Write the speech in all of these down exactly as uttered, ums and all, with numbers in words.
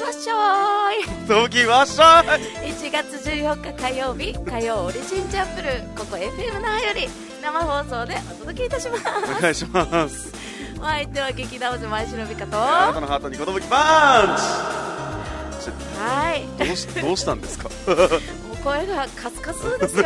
わっしょいどきわっしゃい。 いちがつじゅうよっか火曜日、火曜オリジンチャンプルー、ここ エフエム 那覇より生放送でお届けいたします。 お願いします。 お相手は劇団お前忍びかと、 あなたのハートに寿パンチ。 はい、 どうし、どうしたんですか。 もう声がカスカスですよ。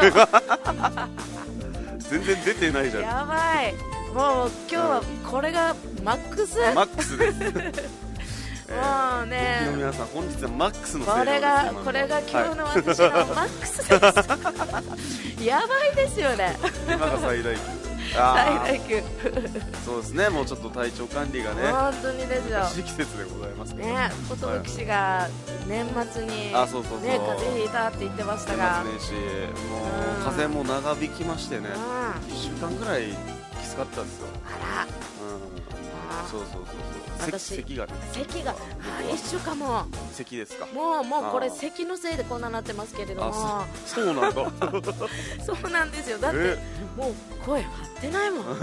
全然出てないじゃん。 やばい、もう今日はこれがマックス、 マックスです。 もうね、 の皆さん本日はマックスの声これがこれが今日の私のマックスです。やばいですよね。 今が最大級。 最大級。 そうですね、もうちょっと体調管理がね、 本当にですよ。 季節でございますね。寿氏が年末にね、 あ、そうそうそう、 風邪ひいたって言ってましたが、 年末年始もう風邪も長引きましてね、 うん、 いっしゅうかんぐらいきつかったですよ。 あら、 うん、そうそうそうそう。 私咳がね、 咳が一週間も咳ですか。 もうもうこれ咳のせいでこんななってますけれども、 あ、そ、そうなんだ。 そうなんですよ。だってもう声張ってないもん。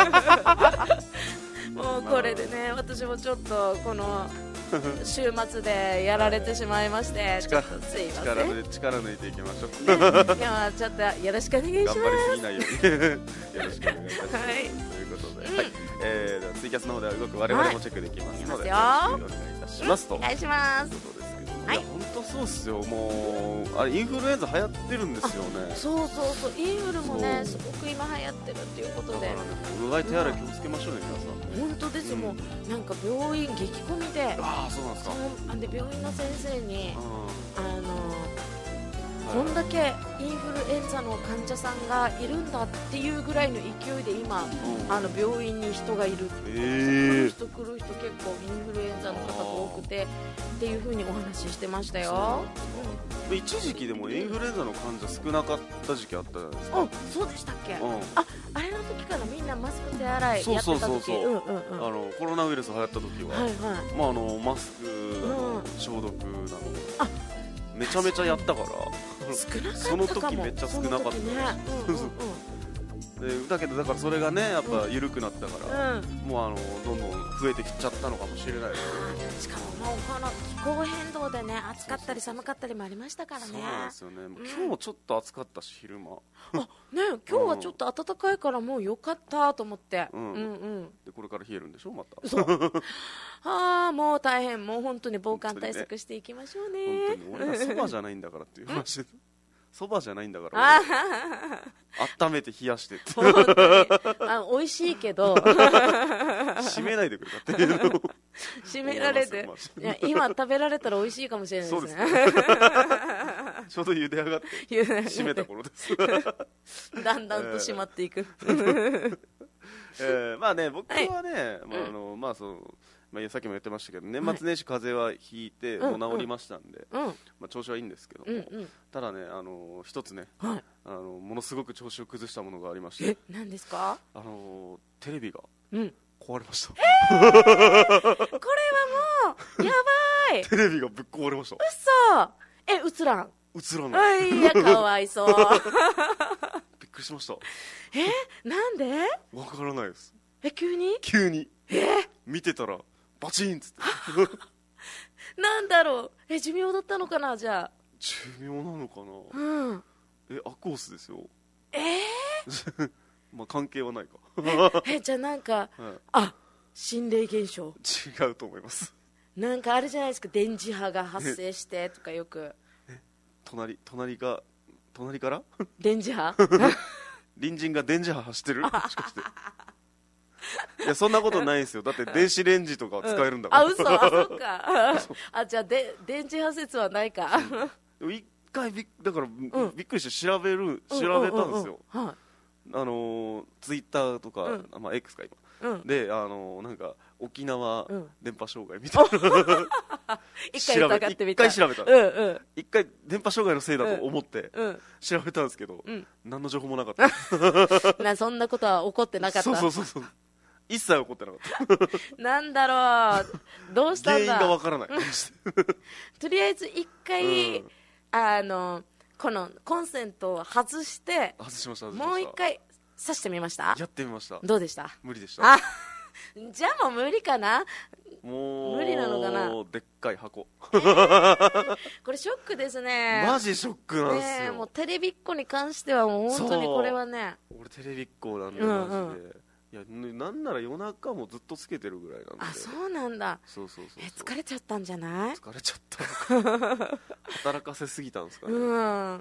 もうこれでね、私もちょっとこの週末でやられてしまいまして、ちょっとすいません。 力で力抜いていきましょう。 ね、いやちょっとよろしくお願いします。 頑張りすぎないようによろしくお願いいたします。 はい、 ということで、うん、はい、えー、ではツイキャスの方では動く我々もチェックできますので、 はい、 よろしくお願いいたしますと。 お願いします。 いや本当そうっすよ。もうあれインフルエンザ流行ってるんですよね。 そうそうそう、インフルもねすごく今流行ってるっていうことで、だからね、 うがい手洗い気をつけましょうね、皆さん。 本当ですよ、うん、もうなんか病院激混みで、 ああそうなんですか。 そうで病院の先生に、あのこんだけインフルエンザの患者さんがいるんだっていうぐらいの勢いで今、うん、あの病院に人がいる、えー、来る人来る人結構インフルエンザの方が多くてっていう風にお話ししてましたよ。 うん、一時期でもインフルエンザの患者少なかった時期あったじゃないですか。 あ、そうでしたっけ。 うん、 あ、あれの時からみんなマスク手洗いやってた時、そうそうそうそう、うんうんうん、 あのコロナウイルス流行った時は、はいはい、まああのマスクなの、うん、消毒なの、あ、めちゃめちゃやったから少なかったかも。 その時めっちゃ少なかったです、ね、うんうんうん、でだけどだからそれがねやっぱ緩くなったから、うん、もうあのどんどん増えてきちゃったのかもしれないです、 ね、しかももうこの気候変動でね暑かったり寒かったりもありましたからね。 そうなんですよね、うん、今日もちょっと暑かったし昼間あ、ね、今日はちょっと暖かいからもうよかったと思って、 うんうんうん、でこれから冷えるんでしょまた。 そうああもう大変、もう本当に防寒対策していきましょうね。 本当に俺らそばじゃないんだからっていう話でそばじゃないんだから温めて冷やしてって本当にあ美味しいけど締めないでくれたっていうのを締められて、いや今食べられたら美味しいかもしれないですね。 そうですねちょうど茹で上がって締めた頃ですだんだんと締まっていく、 えーえー、まあね僕はね、はい、まああのまあそうまあ、さっきも言ってましたけど年末年始風邪はひいて、はい、もう治りましたんで、うんまあ、調子はいいんですけども、うんうん、ただねあの一つね、はい、あのものすごく調子を崩したものがありまして。 え、何ですか。 あのテレビが壊れました、 うん、えー、これはもうやばいテレビがぶっ壊れました。 嘘。え、映らん映らない。 いやかわいそうびっくりしました。 え、なんでわからないです。 え、急に急にえ見てたらバチンっつってなんだろう、え、寿命だったのかな。じゃあ寿命なのかな、うん、え、アコースですよ。 えー、 まあ関係はないかええ、じゃあなんか、はい、あ、心霊現象。 違うと思います。 なんかあれじゃないですか、電磁波が発生してとかよくえ隣隣が隣から電磁波隣人が電磁波走ってるもしかしていやそんなことないんですよ。だって電子レンジとか使えるんだから、 うん、あ、嘘、あ、そっかあ、じゃあで電磁波説はないか一回びだから、うん、びっくりして調べる調べたんですよ。あのツイッターとか、うん、まあ X か今、うん、であのなんか沖縄電波障害みたいな一回疑ってみた。 一回調べた、うんうん、一回電波障害のせいだと思って調べたんですけど、うん、何の情報もなかったな、そんなことは起こってなかった。 そうそうそうそう、一切起こってなかったなんだろう、どうしたんだ、 原因がわからないとりあえず一回、うん、あのこのコンセントを外して外しました、 もう一回刺してみました。 やってみました。 どうでした。 無理でした。 あじゃあもう無理かな。 もう無理なのかな。 でっかい箱、 えー、これショックですね。 マジショックなんですよ、 ね、もうテレビっ子に関してはもう本当にこれはね、 俺テレビっ子なんで、マジで、うんうん、いやなんなら夜中もずっとつけてるぐらいなんで。 あ、そうなんだ。 そうそうそうそう。 え、疲れちゃったんじゃない？ 疲れちゃった働かせすぎたんですかね。うん、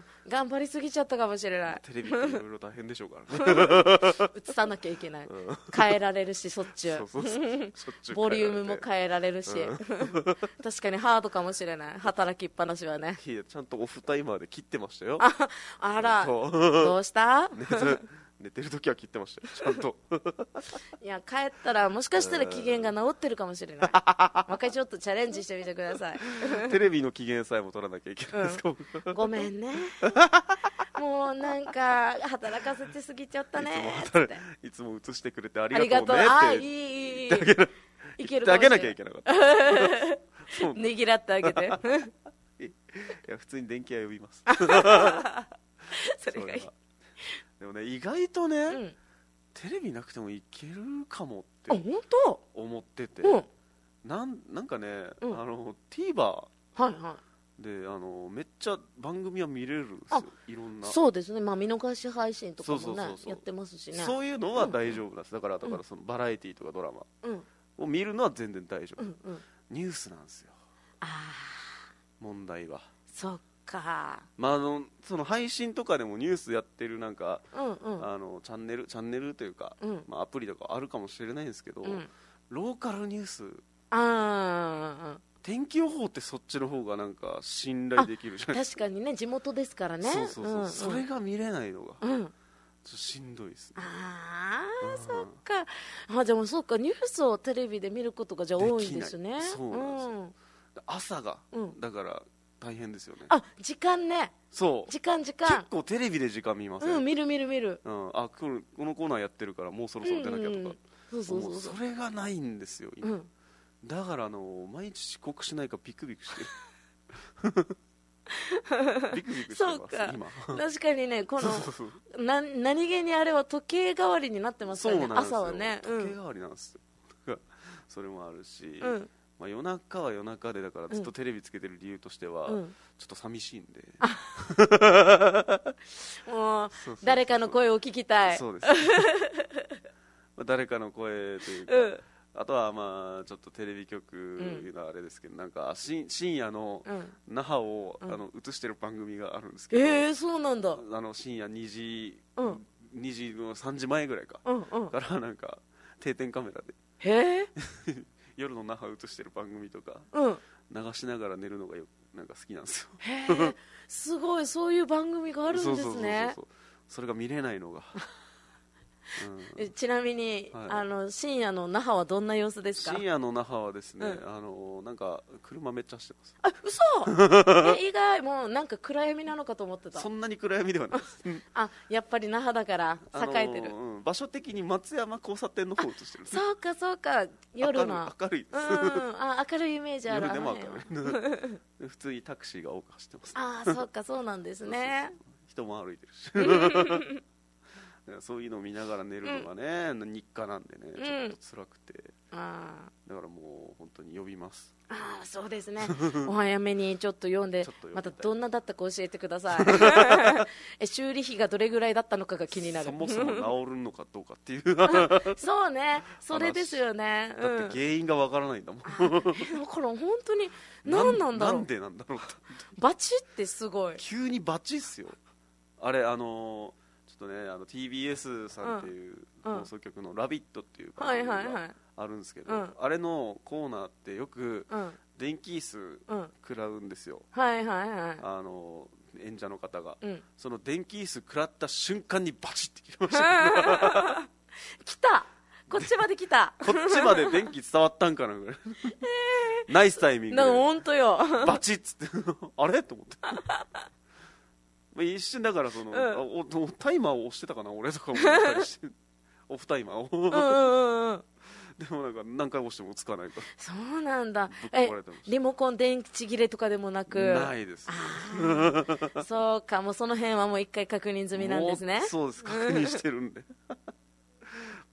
頑張りすぎちゃったかもしれない。 テレビっていろいろ大変でしょうからね映さなきゃいけない、うん、変えられるし、しょっちゅうボリュームも変えられるし、うん、確かにハードかもしれない、働きっぱなしはね。 いや、ちゃんとオフタイマーで切ってましたよ。 あ, あらどうした寝てるときは切ってましたよ、ちゃんといや、帰ったらもしかしたら機嫌が治ってるかもしれない。もう一回ちょっとチャレンジしてみてくださいテレビの機嫌さえも取らなきゃいけないですか、 うん、ごめんねもうなんか働かせてすぎちゃったねーっていつも映してくれてありがとうねってあ、いいいいいい言ってあげなきゃいけなかったねぎらってあげていや、普通に電気屋呼びますそれがいい。 でもね、意外とね、うん、テレビなくてもいけるかもって思ってて、うん、なんなんかね、うん、あの TVer、 はいはい、 であのめっちゃ番組は見れるんですよ、いろんな。 そうですね、まあ、見逃し配信とかもね、そうそうそうそうやってますしね。 そういうのは大丈夫なんです、だからだからそのバラエティーとかドラマを見るのは全然大丈夫、うんうん、ニュースなんですよ、あ、問題は。 そっか、 まあ、あのその配信とかでもニュースやってるなんか、うんうん、あのチャンネルチャンネルというか、うん、まあ、アプリとかあるかもしれないんですけど、うん、ローカルニュース、あ、天気予報ってそっちの方がなんか信頼できるじゃないですか。 確かにね、地元ですからね。 そうそうそう、うんうん、それが見れないのが、うん、ちょっとしんどいですね。 ああ、そっか。あ、でもそうか、ニュースをテレビで見ることがじゃあ多いんですね。 そうなんですよ、うん、朝が、うん、だから大変ですよね。 あ、時間ね。 そう、 時間時間。 結構テレビで時間見ません？ うん、見る見る見る。 うん、あ、このこのコーナーやってるからもうそろそろ出なきゃとか、うんうん、そうそうそうそう、それがないんですよ今、うん、だからあの毎日遅刻しないかビクビクしてるビクビクしてます。そうか、今確かにね、このな何気にあれは時計代わりになってますからね、朝はね、 時計代わりなんですよ、うん、それもあるし、うん、まあ、夜中は夜中で、だからずっとテレビつけてる理由としては、うん、ちょっと寂しいんで、 もう誰かの声を聞きたい。 そうですまあ誰かの声というか、うん、あとはまあちょっとテレビ局のあれですけど、うん、なんかし深夜の那覇を、うん、あの映してる番組があるんですけど、 えー、そうなんだ。 あの深夜にじ、うん、にじのさんじまえぐらいか、うんうん、からなんか定点カメラでへー夜の那覇映してる番組とか、うん、流しながら寝るのがよなんか好きなんですよ。 へーすごい、そういう番組があるんですね。そうそうそうそう、 それが見れないのがうん、ちなみに、はい、あの深夜の那覇はどんな様子ですか？ 深夜の那覇はですね、うん、あのなんか車めっちゃ走ってます。 あ、嘘え、意外、もうなんか暗闇なのかと思ってた。 そんなに暗闇ではないですあ、やっぱり那覇だから栄えてる、あのーうん、場所的に松山交差点の方を映してる。 そうかそうか、夜の明るいです、 うん、あ、明るいイメージある。 夜でも明るい普通にタクシーが多く走ってます。 あ、そうかそうなんですね。 そうそうそう、人も歩いてるしそういうのを見ながら寝るのがね、うん、日課なんでね、ちょっと辛くて、うん、あ、だからもう本当に呼びます。 あ、そうですねお早めにちょっと読んでまたどんなだったか教えてくださいえ、修理費がどれぐらいだったのかが気になる。 そもそも治るのかどうかっていうそうね、それですよね、 うん、だって原因がわからないんだもんだから本当に何なんだろう、 なんでなんだろうバチってすごい急にバチっすよ。あれ、あのーちょっとね、あの ティービーエス さんっていう放送局の「ラビット!」っていう番組があるんですけど、あれのコーナーってよく電気椅子食らうんですよ、はいはいはい、あの演者の方が、うん、その電気椅子食らった瞬間にバチッて切れました来た、こっちまで来たこっちまで電気伝わったんかなぐらい、えー、ナイスタイミングで本当よバチッつってあれと思って一瞬だからその、うん、おおタイマーを押してたかな俺とか思ったりしてオフタイマーをうんうん、うん、でもなんか何回押してもつかないから。 そうなんだ。え、リモコン電池切れとかでもなく？ ないです。 そうか、もうその辺はもう一回確認済みなんですね。 そうです、確認してるんでも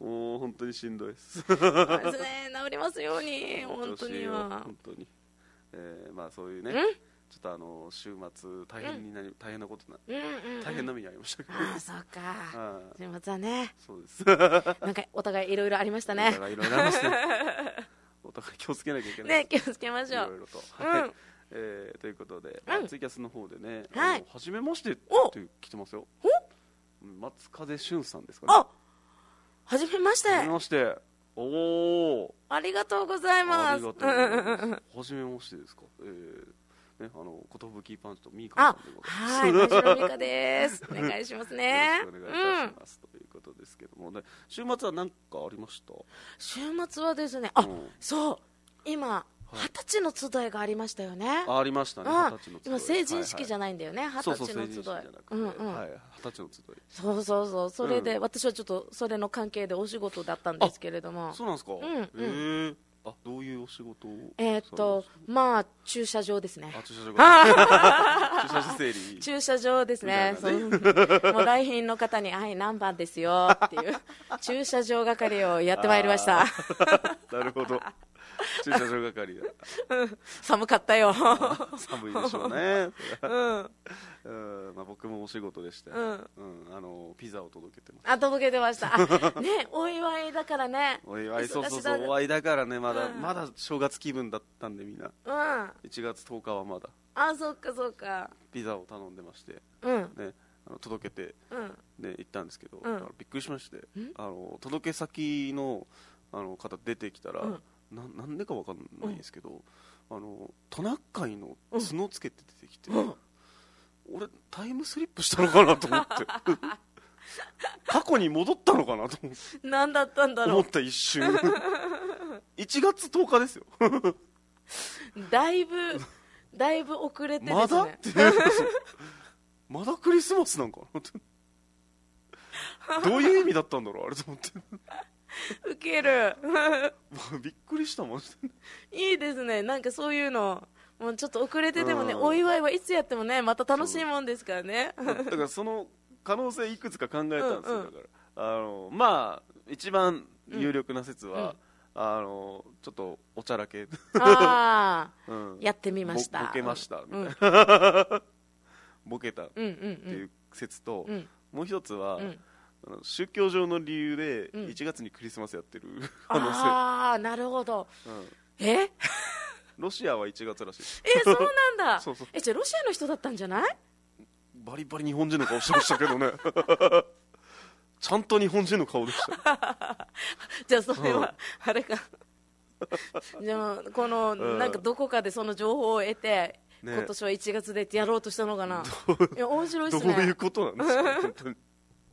もう本当にしんどいですですね、治りますように本当には本当に、えー、まあそういうねちょっとあの週末大変になり、うん、大変なことな、うんうんうん、大変な目にありましたけど、 ああそうか週末はねそうですなんかお互いいろいろありましたねお互いいろいろありましたねお互い気をつけなきゃいけないね気をつけましょういろいろと、はいうんえー、ということで、うん、ツイキャスの方でね、 はい、 はじめましてって来てますよ。松風俊さんですかね。 あ、はじめまして。 はじめまして。おお。 ありがとうございます。 ありがとうございます。はじめましてですか。えー、ね、あのことぶきパンチとミカさんでございます。 はい、真白ミカです。お願いしますね。 よろしくお願いいたします、うん、ということですけどもね。週末は何かありました？ 週末はですね、あ、うん、そう今。二十歳の集いがありましたよね。 ありましたね。二十歳の集い。 今成人式じゃないんだよね。二十歳の集い。 うんうん。はい。二十歳の集い。 そうそうそう。それで私はちょっとそれの関係でお仕事だったんですけれども。 そうなんですか。うんうん。あ、どういうお仕事を？ えっとまあ駐車場ですね。 あ、駐車場。駐車場整理。 駐車場ですね。もう来賓の方にはい何番ですよっていう駐車場係をやってまいりました。 なるほど。駐車場係だ寒かったよ寒いでしょうね、うんうんまあ、僕もお仕事でして、うんうん、あのピザを届けてます。 あ届けてましたね、お祝いだからね。 お祝い、そうそうそう、お祝いだからね、まだ、うん、まだ正月気分だったんでみんな、うん、いちがつとおかはまだあそっかそっかピザを頼んでまして、うんね、あの届けて、うんね、行ったんですけど、うん、びっくりしまして、あの届け先の、あの方出てきたら、うんな, なんでかわかんないんですけど、うん、あのトナカイの角つけて出てきて、うん、俺タイムスリップしたのかなと思って過去に戻ったのかなと思って何だったんだろう思った一瞬いちがつとおかですよだいぶだいぶ遅れてですねまだってまだクリスマスなんかなってどういう意味だったんだろうあれと思ってウケるびっくりしたもんいいですね、なんかそういうのもうちょっと遅れてでもね、うん、お祝いはいつやってもねまた楽しいもんですからねだからその可能性いくつか考えたんですよ、うんうん、だからあのまあ一番有力な説は、うん、あのちょっとおちゃらけああ、うん、やってみましたボケましたみたいな、うん、ボケたっていう説と、うんうんうん、もう一つは、うん宗教上の理由でいちがつにクリスマスやってる可能性、うん、 ああなるほど、うん、えロシアはいちがつらしいえそうなんだそうそうえじゃあロシアの人だったんじゃないバリバリ日本人の顔してましたけどねちゃんと日本人の顔でしたじゃあそれは、うん、あれかじゃあこの、うん、なんかどこかでその情報を得て、ね、今年はいちがつでやろうとしたのかな。いや面白いですね。 どういうことなんですか本当に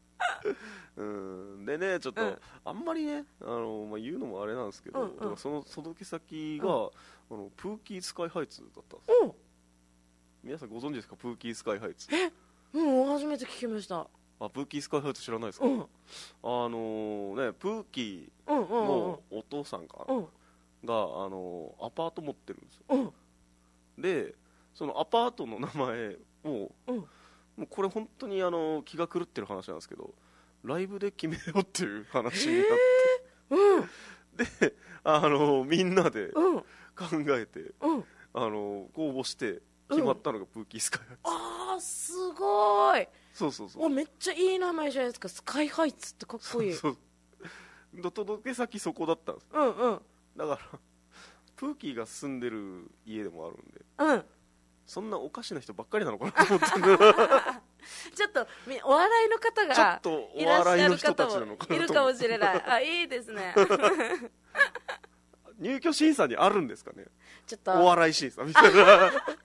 うんでねちょっと、うん、あんまりねあの、まあ、言うのもあれなんですけど、うんうん、その届け先が、うん、あのプーキースカイハイツだったんです、うん、皆さんご存知ですかプーキースカイハイツ。 えうん初めて聞きました。 あプーキースカイハイツ知らないですか、うん、あのねプーキーのお父さんかな、うん、があのアパート持ってるんですよ、うん、でそのアパートの名前を、うんもうこれ本当にあの気が狂ってる話なんですけどライブで決めようっていう話になって、えーうん、であのみんなで考えて、うん、あの公募して決まったのがプーキースカイハイツ、 うん、あーすごいそうそうそうめっちゃいい名前じゃないですかスカイハイツってかっこいいそうそう届け先そこだったんです、うんうん、だからプーキーが住んでる家でもあるんでうんそんなおかしな人ばっかりなのかなと思ってちょっとお笑いの方がいらっしゃる方もいるかもしれないあいいですね入居審査にあるんですかねちょっとお笑い審査みたいな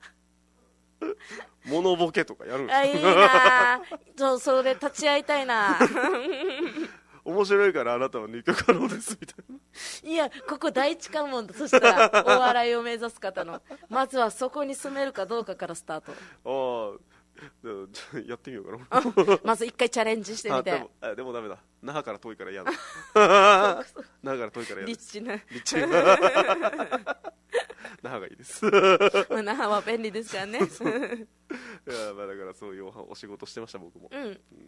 モノボケとかやるんですかあいいなそそれ立ち会いたいな面白いからあなたは入居可能ですみたいないやここ第一関門だそしたらお笑いを目指す方のまずはそこに住めるかどうかからスタートああやってみようかなまず一回チャレンジしてみてあでもあでもダメだ那覇から遠いから嫌だ那覇から遠いから嫌だ立地な立地那覇がいいです那覇は便利ですからねいやまあだからそういうお仕事してました僕も、うんうん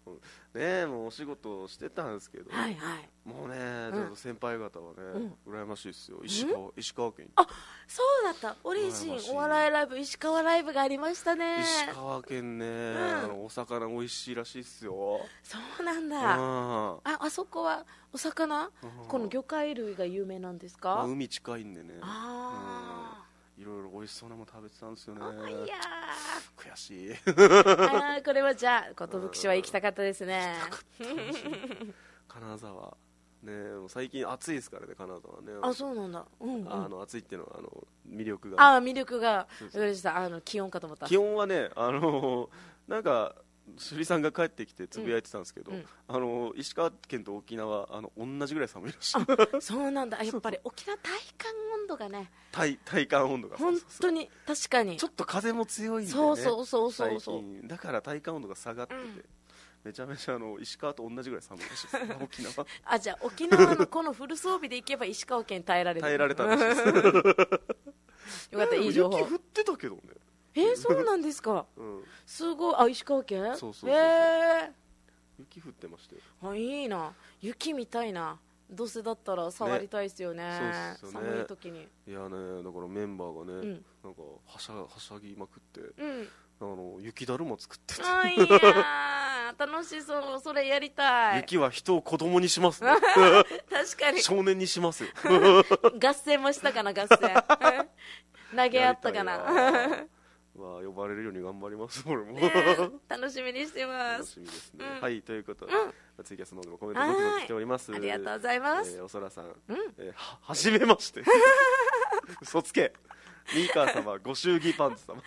ねもうお仕事してたんですけど、 はいはい、 もうね、ちょっと先輩方はね、うん、羨ましいですよ。石う川、石川県に。 あ、そうだった。オリジンお笑いライブ石川ライブがありましたね。 石川県ね、うん、あのお魚美味しいらしいっすよ。 そうなんだ。 ああ、あそこはお魚、この魚介類が有名なんですか？ まあ、海近いんでね。 ああ、 いろいろ美味しそうなもの食べてたんですよね。 いや悔しい。 あ、これはじゃあ寿市は行きたかったですね。 金沢ね、最近暑いですからね、金沢ね。 あ、そうなんだ。うんうん、 あの暑いっていうのはあの魅力が、ね、 あ、魅力があの気温かと思った。 気温はね、あのなんか朱里さんが帰ってきてつぶやいてたんですけど、うんうん、あの石川県と沖縄あの同じぐらい寒いらしい。 そうなんだ。やっぱり沖縄体感温度がね、 体, 体感温度が本当に確かにちょっと風も強いんでね。 そうそうそうそうそう、 だから体感温度が下がってて、うん、めちゃめちゃあの石川と同じぐらい寒いらしいです沖縄。 あ、じゃあ沖縄のこのフル装備で行けば石川県耐えられる。 耐えられたらしいです。 よかった、いい情報。 雪降ってたけどね。 えー、そうなんですか。うん、すごい。あ、石川県。 そうそうそうそう、 えー、 雪降ってましたよ。 あ、いいな。雪みたいな。どうせだったら触りたいですよね。ね、そうですよね、寒い時に。 いやね、だからメンバーがね、うん、なんかはしゃはしゃぎまくって、うん、あの雪だるま作ってて。 あ、いいな。楽しそう。それやりたい。 雪は人を子供にしますね。 確かに。 少年にしますよ。 合戦もしたかな、合戦。投げ合ったかな。 まあ、呼ばれるように頑張ります、俺も。 ね、楽しみにしてます。 楽しみですね。うん、はい、ということで、うん、ツイキャスの方でもコメントどんどん来ております。 ありがとうございます。 えー、おそらさん、うんえー、は、はじめまして。嘘つけ。ミーカー様、ご祝儀パンツ様。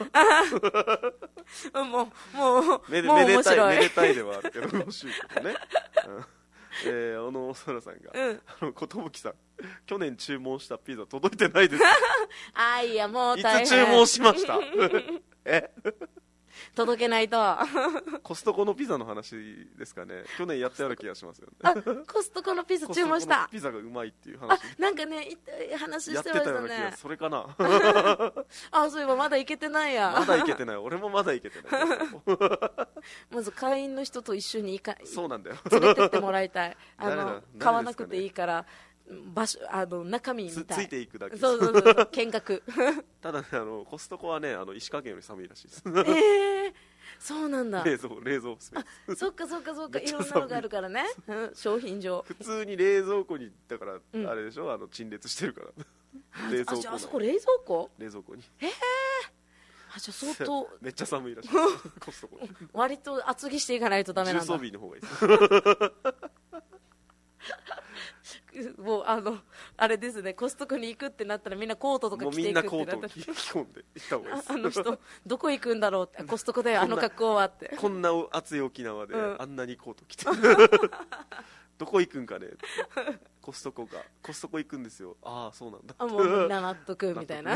もう、もう、 めで、めでたい、めでたいではあるけど、ご祝儀とね。うんえー、あのおそらさんが、うん、あの寿さん、去年注文したピザ届いてないですか。 あ、いや、もう大変。 いつ注文しました。え届けないと。 コストコのピザの話ですかね。去年やったような気がしますよね。 あ、コストコのピザ注文した。 ピザがうまいっていう話。 あ、なんかね、話してましたね。やってたような気が、 それかな。 あ、そういえばまだいけてないや。 まだいけてない。俺もまだいけてない。 まず会員の人と一緒に行か、 そうなんだよ。 連れてってもらいたい。あの、買わなくていいから。場所、あの中身みたい。 つ, ついていくだけ。 そうそうそう、見学。 ただね、あのコストコはね、あの石川県より寒いらしいです。 えー、そうなんだ。 冷蔵冷蔵スペース。そっかそっかそっか、いろんなのがあるからね。うん、商品上。 普通に冷蔵庫にだから、うん、あれでしょ、あの陳列してるから。 冷蔵庫。あ、あそこ冷蔵庫？ 冷蔵庫に。 ええー。あ、じゃあ相当めっちゃ寒いらしい。コストコ。 割と厚着していかないとダメなんだ。 重装備の方がいいです。 もうあのあれですね、コストコに行くってなったらみんなコートとか着ていくってなったら、 みんなコートを着込んで行った方がいいです。 あ, あの人どこ行くんだろうって、コストコであの格好はって。 こんな暑い沖縄で、うん、あんなにコート着てどこ行くんかね。コストコか、コストコ行くんですよ。ああ、そうなんだ。 あ、もうみんな納得みたいな。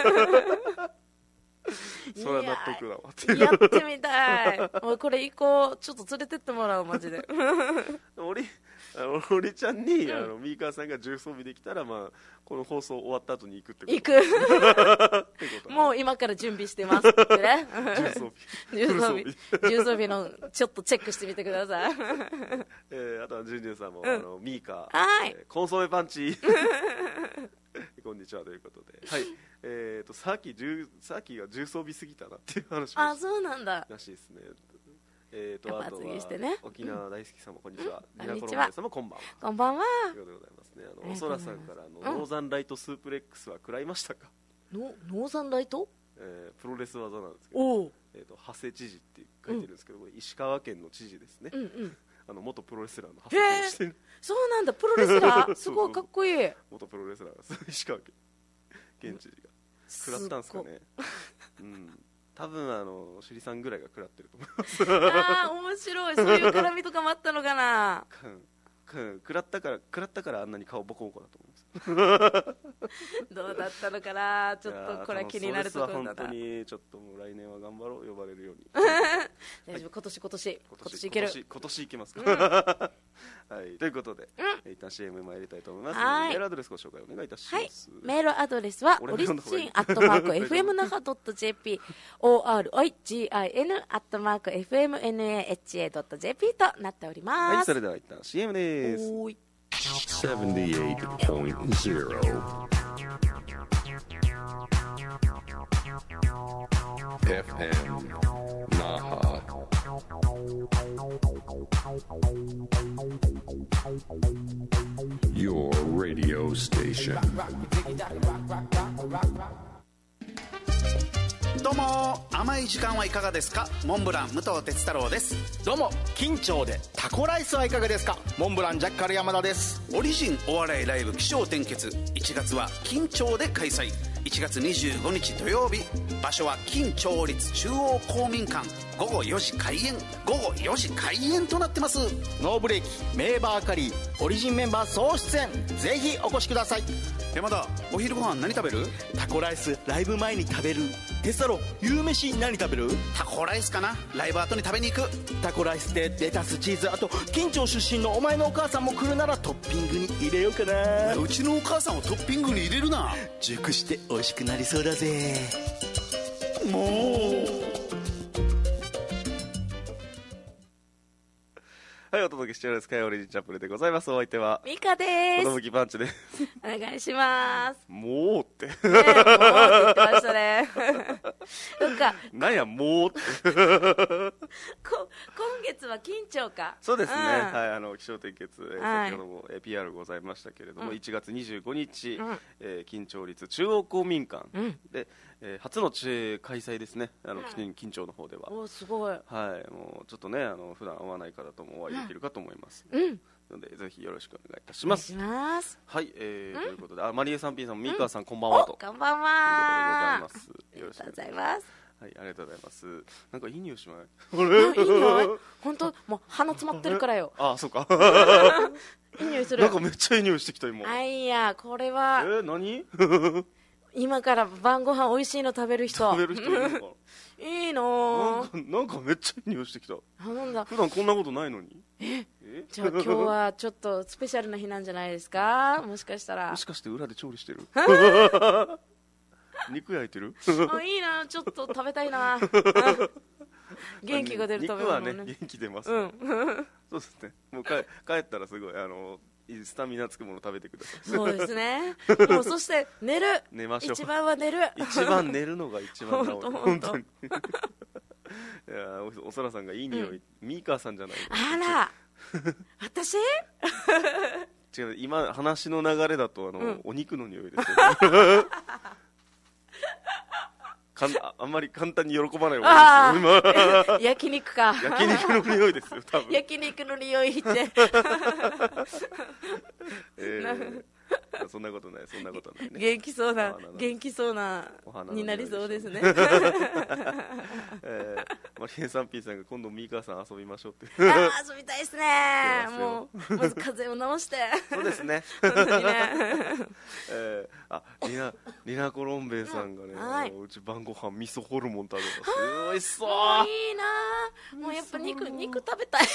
それは納得だわって。 やってみたい。もうこれ行こう。ちょっと連れてってもらう、マジで。 俺あの俺ちゃんに、うん、あのミーカーさんが重装備できたら、まあ、この放送終わった後に行くってこと。 行く。もう今から準備してますってね。 重装備。 重装備。重装備のちょっとチェックしてみてください。 えー、あとはジュンジュンさんも、うん、あのミーカー、 はい、 えー、コンソメパンチ。こんにちはということで、はい、えーとさっきさっきが重装備すぎたなっていう話を。 あ、そうなんだ。 らしいですね。えーとあとは、 ね、 沖縄大好きさんもこんにちは。 こんにちは。さんもこんばんは。 こんばんは。 ということでございますね。あのおそらさんからのノーザンライトスープレックスは食らいましたか。 ノノーザンライト？ えー、プロレス技なんですけど、えーと長谷知事って書いてるんですけど、これ石川県の知事ですね。うんうん。あの元プロレスラーの長谷知事してる。 そうなんだ、プロレスラー。すごいかっこいい。 元プロレスラーが石川県現知事が食らったんですかね。うん。多分あのシリさんぐらいが食らってると思います。 ああ、面白い。そういう絡みとかもあったのかな。 食らったから食らったからあんなに顔ボコボコだと思います。 どうだったのかな、ちょっとこれは気になるところだな。 本当にちょっともう来年は頑張ろう、呼ばれるように。 大丈夫、今年今年今年いける、 今年今年いけますか、うんはい、ということで、うん、一旦 シーエム 参りたいと思います。メールアドレスご紹介お願いいたします。 はい、メールアドレスはオリジンアットマーク エフエムナハドットジェーピー オーアールオイジーアイエヌ アットマーク エフエムエヌエーエイチエー ドットジェーピー となっております。 はい、それでは一旦 シーエム です。 おーいセブンティエイトポイントゼロ エフエム Naha Your radio station どうも甘い時間はいかがですか。モンブラン武藤哲太郎です。 どうも緊張でタコライスはいかがですか。モンブランジャッカル山田です。 オリジンお笑いライブ起承転結、いちがつは緊張で開催。いちがつにじゅうごにち土曜日、場所は緊張立中央公民館、ごごよじ開演、ごごよじ開演となってます。 ノーブレーキ、メーバーカリー、オリジンメンバー総出演、ぜひお越しください。 山田、お昼ご飯何食べる？ タコライスライブ前に食べる。テスタロ夕飯何食べる？ タコライスかな。ライブ後に食べに行く。 タコライスでレタスチーズ、あと緊張出身のお前のお母さんも来るならトッピングに入れようかな。 うちのお母さんをトッピングに入れるな。 熟して美味しくなりそうだぜ。 もうはい、お届けしております。スカイオリジンチャップルでございます。お相手はミカです。 子供きパンチです。 お願いします。 もうって。 ね、もうって言ってましたね。なんか。 なんや、もうって。 こ今月は緊張か。 そうですね。 うん、 はい、あの、起承転結、えーはい、先ほども ピーアール ございましたけれども、うん、いちがつにじゅうごにち、うん、えー、緊張立中央公民館で、うん、えー、初の開催ですね。あの、緊張の方では。 お、すごい。 はい、もうちょっとね、あの普段会わない方ともお会いできるかと思います。 うん。 のでぜひよろしくお願いいたします。 お願いします。 はい、えー、ということで、あ、マリエさん、ピーさん、ミーカーさん、こんばんはと。 こんばんは。 ということでございます。 よろしくお願いします。 はい、ありがとうございます。なんかいい匂いしない？ あれ？いい匂い？本当もう鼻詰まってるからよ。 あ、そうか。 いい匂いする。 なんかめっちゃいい匂いしてきた今。 あいや、これは。 えー、何？ 今から晩ご飯美味しいの食べる人。 食べる人いるのか。 いいのー。なんか、なんかめっちゃいい匂いしてきた。 あ、なんだ。 普段こんなことないのに。 え？え？じゃあ今日はちょっとスペシャルな日なんじゃないですか？もしかしたら。 もしかして裏で調理してる？肉焼いてる？ あ、いいな、ちょっと食べたいな。元気が出る食べ物ね。 肉はね、元気出ます。うん。そうですね。もう帰帰ったらすごいあの。スタミナつくもの食べてください。 そうですね。もうそして寝る。 寝ましょう。 一番は寝る。 一番寝るのが一番治る。 本当に。 いやお、おそらさんがいい匂い、うん、ミーカーさんじゃない。 あら。私？ 違う、今話の流れだとあの、うん、お肉の匂いですよ。かん あ, あんまり簡単に喜ばない方がいいですよ。 焼肉か。 焼肉の匂いですよ、多分。 焼肉の匂いって。 えー、そんなことない、そんなことない、ね。 元気そうな、元気そうなになりそうですね。えー、マリエさん P さんが今度ミーカーさん遊びましょうって。 あ遊びたいですね。もうまず風邪を治して。 そうですね。 本当にね。 えー、あリナリナコロンベイさんがね、はい、うち晩ご飯味噌ホルモン食べた。すごいそう。 いいな。もうやっぱ肉肉食べたい。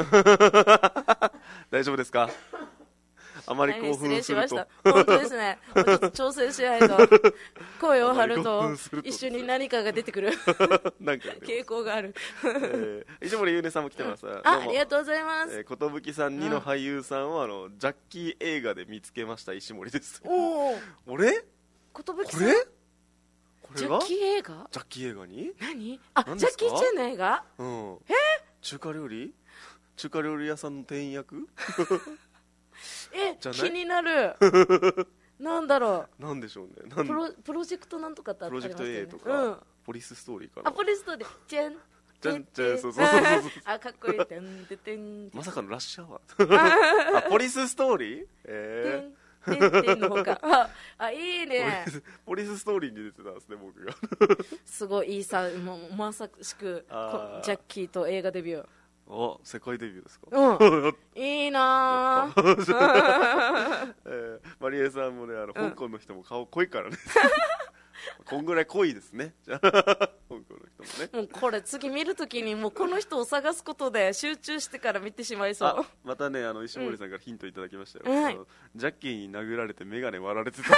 大丈夫ですか？あまり興奮すると、 本当ですね。ちょっと調整しないと声を張ると一緒に何かが出てくるなんか傾向がある。 えー、石森ゆうねさんも来てます。あ、 ありがとうございます。 えー、ことぶきさんにの俳優さんは、うん、あのジャッキー映画で見つけました石森です。 おお。 俺？ ことぶきさん。 これ？これジャッキー映画？ ジャッキー映画に？ 何？あ、ジャッキーチェンの映画？ うん。 え？ 中華料理？中華料理屋さんの店員役？ え、気になる。なんだろう。なんでしょうね。 プロプロジェクトなんとかってありますよね。 プロジェクト A とか、うん、ポリスストーリーかな。 あ、ポリスストーリー。チェン。 チェンチェン、そうそうそうそう。 あ、かっこいい。てんててん。 まさかのラッシュアワー。あ、ポリスストーリー？ええ。てんてんの方か。あ、あ、いいね。 ポリスストーリーに出てたんですね、僕が。 すごいいいさ、もうまさしくジャッキーと映画デビュー。 ああ、世界デビューですか。 うん。いいなー。 えー、マリエさんもね、あの、香港の人も顔濃いからね。こんぐらい濃いですね。じゃあ、香港の人もね。 もうこれ次見るときにもうこの人を探すことで集中してから見てしまいそう。 あ、またね、あの石森さんからヒントいただきましたよ。 うん、 あのジャッキーに殴られて眼鏡割られてた時。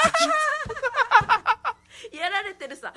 やられてるさ。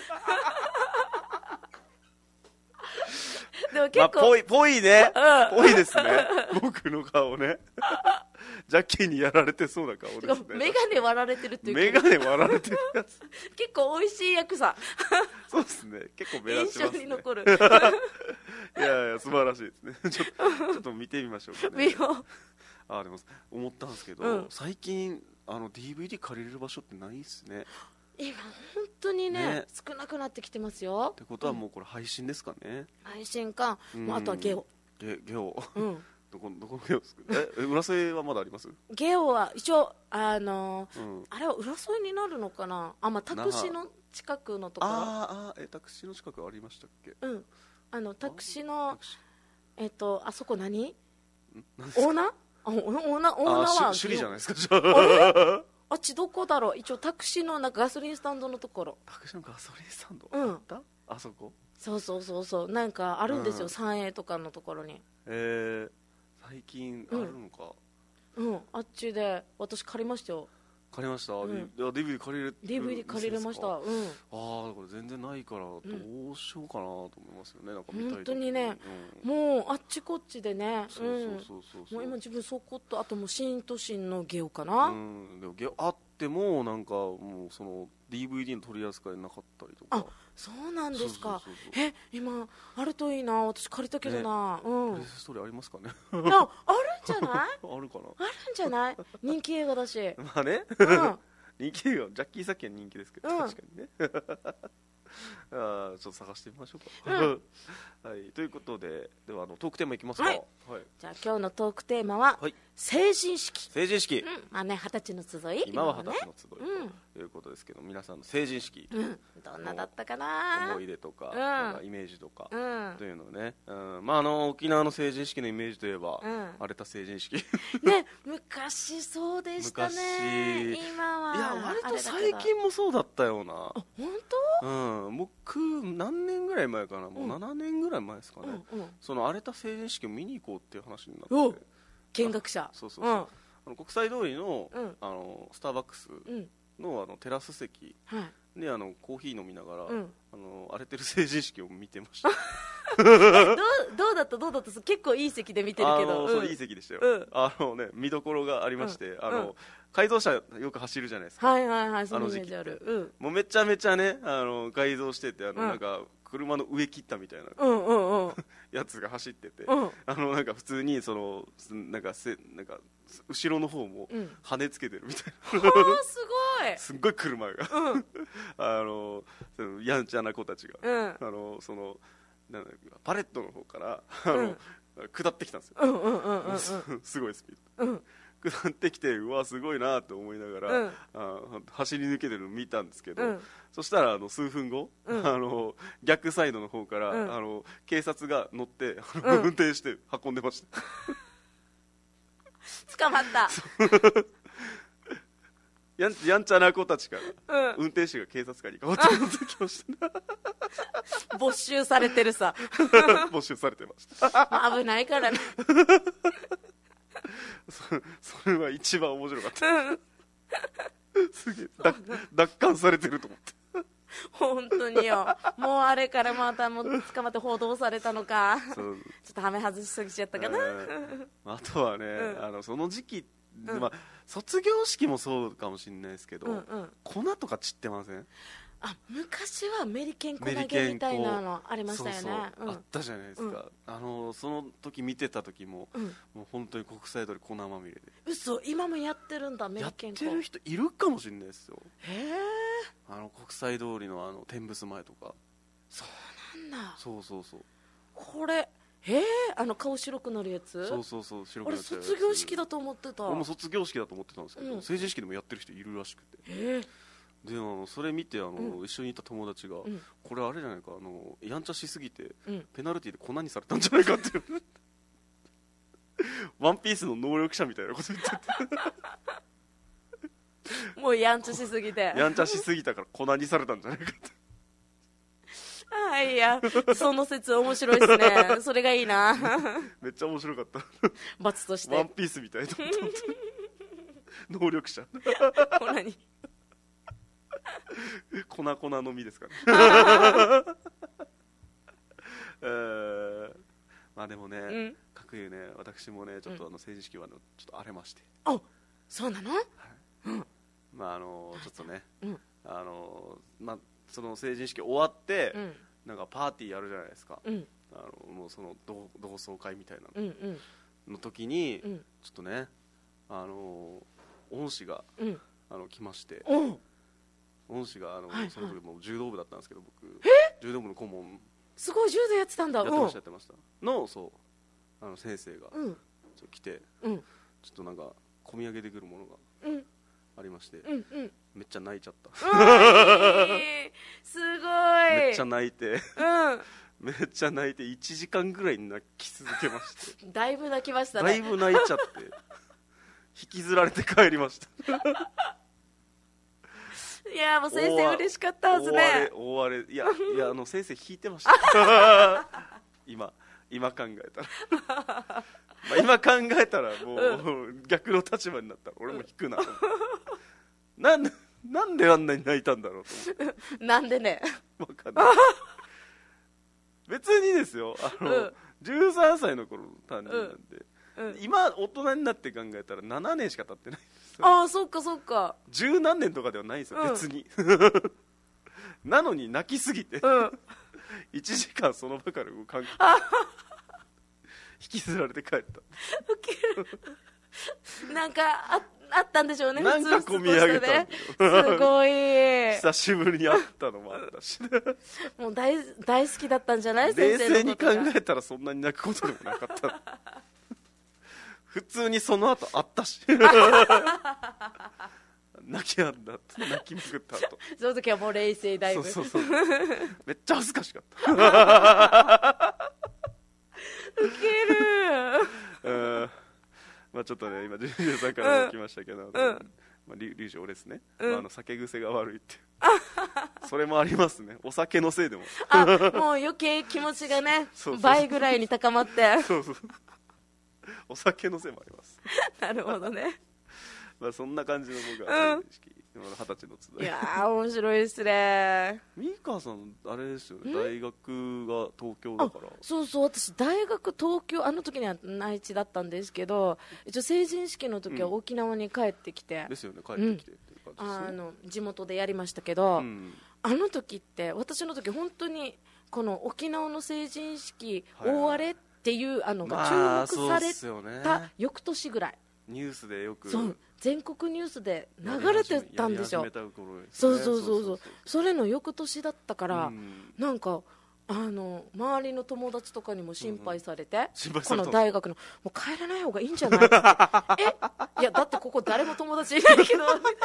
でも結構、 まあ、ぽい、ぽいね。 うん、 ぽいですね。僕の顔ね。ジャッキーにやられてそうな顔ですね。 眼鏡割られてるっていう。 眼鏡割られてるやつ。 結構美味しい役さ。 そうですね。結構目立ちますね。 印象に残る。 いやいや、素晴らしいですね。ちょっと、ちょっと見てみましょうかね。 見よう。 あ、でも、思ったんですけど、うん、最近、あの、ディーブイディー 借りれる場所ってないっすね。 今本当に ね, ね少なくなってきてますよ。 ってことはもうこれ配信ですかね。 配信か、うん、もうあとはゲオ。 ゲ, ゲオ、 うん、 どこどこのゲオですか。え、浦添はまだあります？ ゲオは一応あのーうん、あれは浦添になるのかな。あ、まあ、タクシーの近くのところ。 ああ、え、タクシーの近くありましたっけ？ うん、あのタクシーのえっとあそこ何？オーナー？あ、オーナーオーナーは首里じゃないですか。じゃあ。 あっちどこだろう。一応タクシーのなんかガソリンスタンドのところ。 タクシーのガソリンスタンド、 うん、 あった？あそこ？ そうそうそうそう、なんかあるんですよ、うん、三栄とかのところに。 えー、最近あるのか。 うん、うん、あっちで私借りましたよ。 借りました、うん、ディーブイディー 借りれるディーブイディー 借りれました。うん、ああ、これ全然ないからどうしようかなと思いますよね、うん、なんか見たいと本当にね、うん、もうあっちこっちでね、そうそうそうそう、もう今自分そこと、あともう新都心のゲオかな。 うん、でもゲオあってもなんかもうその ディーブイディー の取り扱いなかったりとか。 あ、そうなんですか。そうそうそうそう、え、今あるといいな。私借りたけどな、ね、うん、 プレスストーリーありますかね。 あ、あるんじゃないあるかな。 あるんじゃない。人気映画だし。 まあね、 うん、 人気映画、ジャッキー・サキは人気ですけど、 うん、 確かにね。あ、ちょっと探してみましょうか。 うん、 はい、ということで、ではあのトークテーマいきますか。はい、 はい、じゃあ今日のトークテーマは、はい、成人式。 成人式、 うん、まあね、二十歳の集い、 今は二十歳の集いということですけど、うん、皆さんの成人式、 うん、どんなだったかな。 思い出とか、 うん、 なんかイメージとか、 うん、 というのをね、うん、まああの沖縄の成人式のイメージといえば、うん、荒れた成人式ね、昔そうでしたね。今は、 いや割と最近もそうだったような。あ、 本当？うん、僕何年ぐらい前かな、もうななねんぐらい前ですかね、うんうん、その荒れた成人式を見に行こうっていう話になって、 見学者、 そうそうそう、うん、あの国際通りの、 うん、 あのスターバックスの、あのテラス席、 はい、 であのコーヒー飲みながら、 うん、 あの荒れてる成人式を見てましたどう、どうだったどうだった。結構いい席で見てるけど。 あの、うん、そういい席でしたよ、うん、あのね、見どころがありまして、うん、あの、うん、改造車よく走るじゃないですか。 はいはいはい、そのイメージある。うん、 もうめちゃめちゃね、あの改造してて、あの、うん、なんか車の上切ったみたいな、 うんうんうん、 やつが走ってて、 うん、 あのなんか普通にそのなんかせなんか後ろの方も跳ねつけてるみたいな、 うん、すごいすっごい車が、うん、あのそのやんちゃな子たちが、 うん、 あのそのなんだパレットの方からあの、うん、下ってきたんですよ、 うんうんうんうん、 すごいスピード、うん、 下ってきて、うわすごいなと思いながら、うん、あ走り抜けてるの見たんですけど、うん、そしたらあの数分後、うん、あの逆サイドの方から、うん、あの警察が乗って、うん、運転して運んでました捕まったやん、やんちゃな子たちから、うん、運転手が警察官に変わってきました没収されてるさ没収されてました危ないからねそ, それは一番面白かったすげえ奪還されてると思って本当によ。もうあれからまたもう捕まって報道されたのかちょっとはめ外しすぎちゃったかな、えー、あとはね、うん、あのその時期、うんまあ、卒業式もそうかもしれないですけど、うんうん、粉とか散ってません？ あ、昔はメリケン粉投げみたいなのありましたよね。 そうそう、 うん、 あったじゃないですか、うん、あのその時見てた時も、うん、もう本当に国際通り粉まみれで。 嘘、今もやってるんだ。メリケン粉やってる人いるかもしれないですよ。 へえ。 あの国際通りのあの天仏前とか。 そうなんだ。 そうそうそう、 これえー、あの顔白くなるやつ。 そうそうそう、白くなっちゃうやつ。 俺卒業式だと思ってた。 俺も卒業式だと思ってたんですけど、うん、成人式でもやってる人いるらしくて。 えーであのそれ見てあの、うん、一緒にいた友達が、うん、これあれじゃないか、あのやんちゃしすぎて、うん、ペナルティーで粉にされたんじゃないかってワンピースの能力者みたいなこと言っててもうやんちゃしすぎてやんちゃしすぎたから粉にされたんじゃないかってああいやその説面白いですねそれがいいなめっちゃ面白かった罰としてワンピースみたいな能力者粉に粉々の実ですからねえー、まあでもね、うん、各有ね私もねちょっとあの成人式はあのちょっと荒れまして、 あ、そうなの、はい、 うん、まああのちょっとね、うん、あのまあその成人式終わって、うん、なんかパーティーやるじゃないですか、うん、あのもうその同窓会みたいなの時に、うんうん、ちょっとねあの恩師が、うん、あの来まして、うん、恩師があの、はいはい、その時もう柔道部だったんですけど僕柔道部の顧問すごい柔道やってたんだ。 やってましたやってましたのそうあの先生が、うん、ちょっと来て、うん、ちょっとなんか込み上げてくるものがありまして、うんうん、めっちゃ泣いちゃったすごいめっちゃ泣いて、うん、めっちゃ泣いていちじかんぐらい泣き続けましてだいぶ泣きましたねだいぶ泣いちゃって引きずられて帰りましたいやもう先生嬉しかったはずね大荒れいやいやあの先生引いてました今今考えたらまあ今考えたらもう、うん、逆の立場になったら俺も引くなとなんでなんであんなに泣いたんだろうと思ってなんでね分かんない別にですよあの、うん、じゅうさんさいの頃の誕生日なんで、うんうん、今大人になって考えたらななねんしか経ってないんですよ。 ああそっかそっか十何年とかではないんですよ、うん、別になのに泣きすぎて、うん、いちじかんその場から動かん引きずられて帰った。 ウケるなんか あ, あったんでしょうねなんか込み上げたんだよ、ね、 すごい久しぶりに会ったのもあったしもう 大, 大好きだったんじゃない？ 冷静に考えたらそんなに泣くことでもなかった普通にその後会ったし泣きやんだ泣きまくった後その時はもう冷静だいぶそうそうそうめっちゃ恥ずかしかったウケるうんまあちょっとね今ジュニアさんからも来ましたけど、うんまあ、リュウジ俺ですね、うんまあ、あの酒癖が悪いってそれもありますねお酒のせいでもあもう余計気持ちがねそうそうそう倍ぐらいに高まってそうそうお酒のせいもありますなるほどねまあそんな感じの僕は成人式、うん、二十歳の集いいやー面白いですね。 ミカさんあれですよね大学が東京だからそうそう私大学東京あの時には内地だったんですけど一応成人式の時は沖縄に帰ってきて、 うん、ですよね帰ってきてっていう感じですね、 うん、あの地元でやりましたけど、うん、あの時って私の時本当にこの沖縄の成人式大荒れっていうあのが注目された翌年ぐらい、 ニュースでよくそう全国ニュースで流れてたんですよ。そうそうそうそうそれの翌年だったから、うん、なんかあの周りの友達とかにも心配されて、うん、この大学のもう帰らない方がいいんじゃないえいやだってここ誰も友達いないけど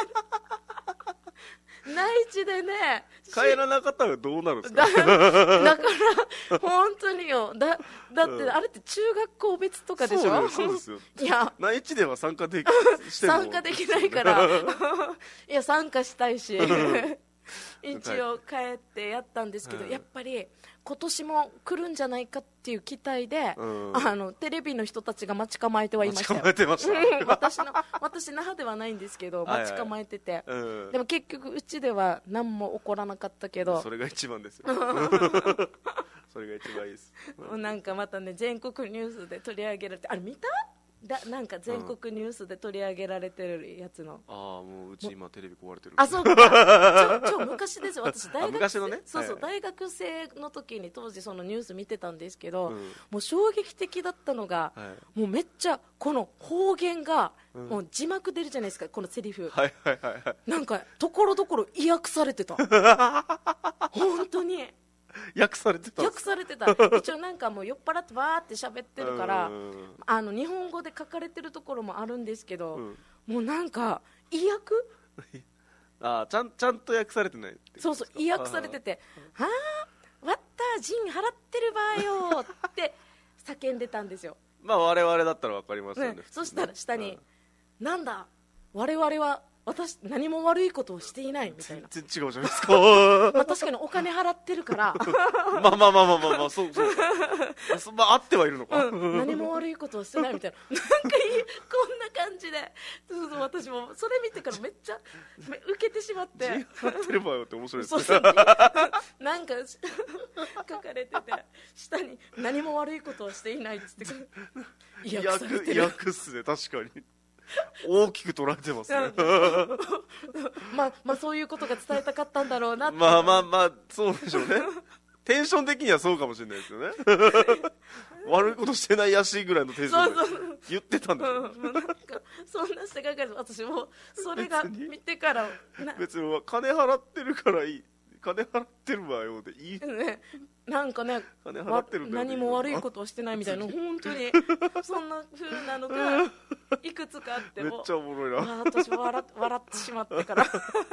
内地でね帰らなかったらどうなるんですかだ, だから本当によ だ, だってあれって中学校別とかでしょ。 そうですよいや内地では参加できしても参加できないからいや参加したいし一応帰ってやったんですけど、はい、やっぱり今年も来るんじゃないかっていう期待で、うん、あのテレビの人たちが待ち構えてはいましたよ。 待ち構えてました私の私那覇ではないんですけど待ち構えてて、はいはいうん、でも結局うちでは何も起こらなかったけどそれが一番ですよそれが一番いいです、 うん、なんかまたね全国ニュースで取り上げられてあれ見ただなんか全国ニュースで取り上げられてるやつの、 うん、ああもううち今テレビ壊れてるあそうかちょちょ昔ですよ私大学昔のねそうそう、はい、大学生の時に当時そのニュース見てたんですけど、うん、もう衝撃的だったのが、はい、もうめっちゃこの方言が、うん、もう字幕出るじゃないですかこのセリフ、 はいはいはいはい、 なんかところどころ意訳されてた本当に訳されてた訳されてた一応なんかもう酔っ払ってわーって喋ってるからあの日本語で書かれてるところもあるんですけど、うん、もうなんか意訳あちゃんちゃんと訳されてないってそうそう意訳されててはあわった陣払ってるばよって叫んでたんですよまあ我々だったら分かりますよね、 ね、そしたら下に、うん、なんだ我々は私何も悪いことをしていないみたいな。 全然違うじゃないですかまあ確かにお金払ってるからまあまあまあまあまあ、まあ、そうそうそ、まあ、あってはいるのか、 うん、何も悪いことをしてないみたいななんかいいこんな感じで、そうそう、私もそれ見てからめっちゃ受けてしまって、 字払ってればよって面白いですね。 そうそうなんか書かれてて下に何も悪いことをしていないっつって意訳されてる。意訳っすね、確かに大きく捉えてますねまあまあそういうことが伝えたかったんだろうなって。 まあまあまあそうでしょうねテンション的にはそうかもしれないですよね悪いことしてないやしぐらいのテンションで言ってたんだよ、うん、 なんかそんなしてかかる。私もそれが見てから別に金払ってるからいい、金払ってるわよでいい、 ね、なんかね金払ってるんだよ何も悪いことをしてないみたいな本当にそんな風なのがいくつかあってもめっちゃおもろいな。 私笑, 笑ってしまってから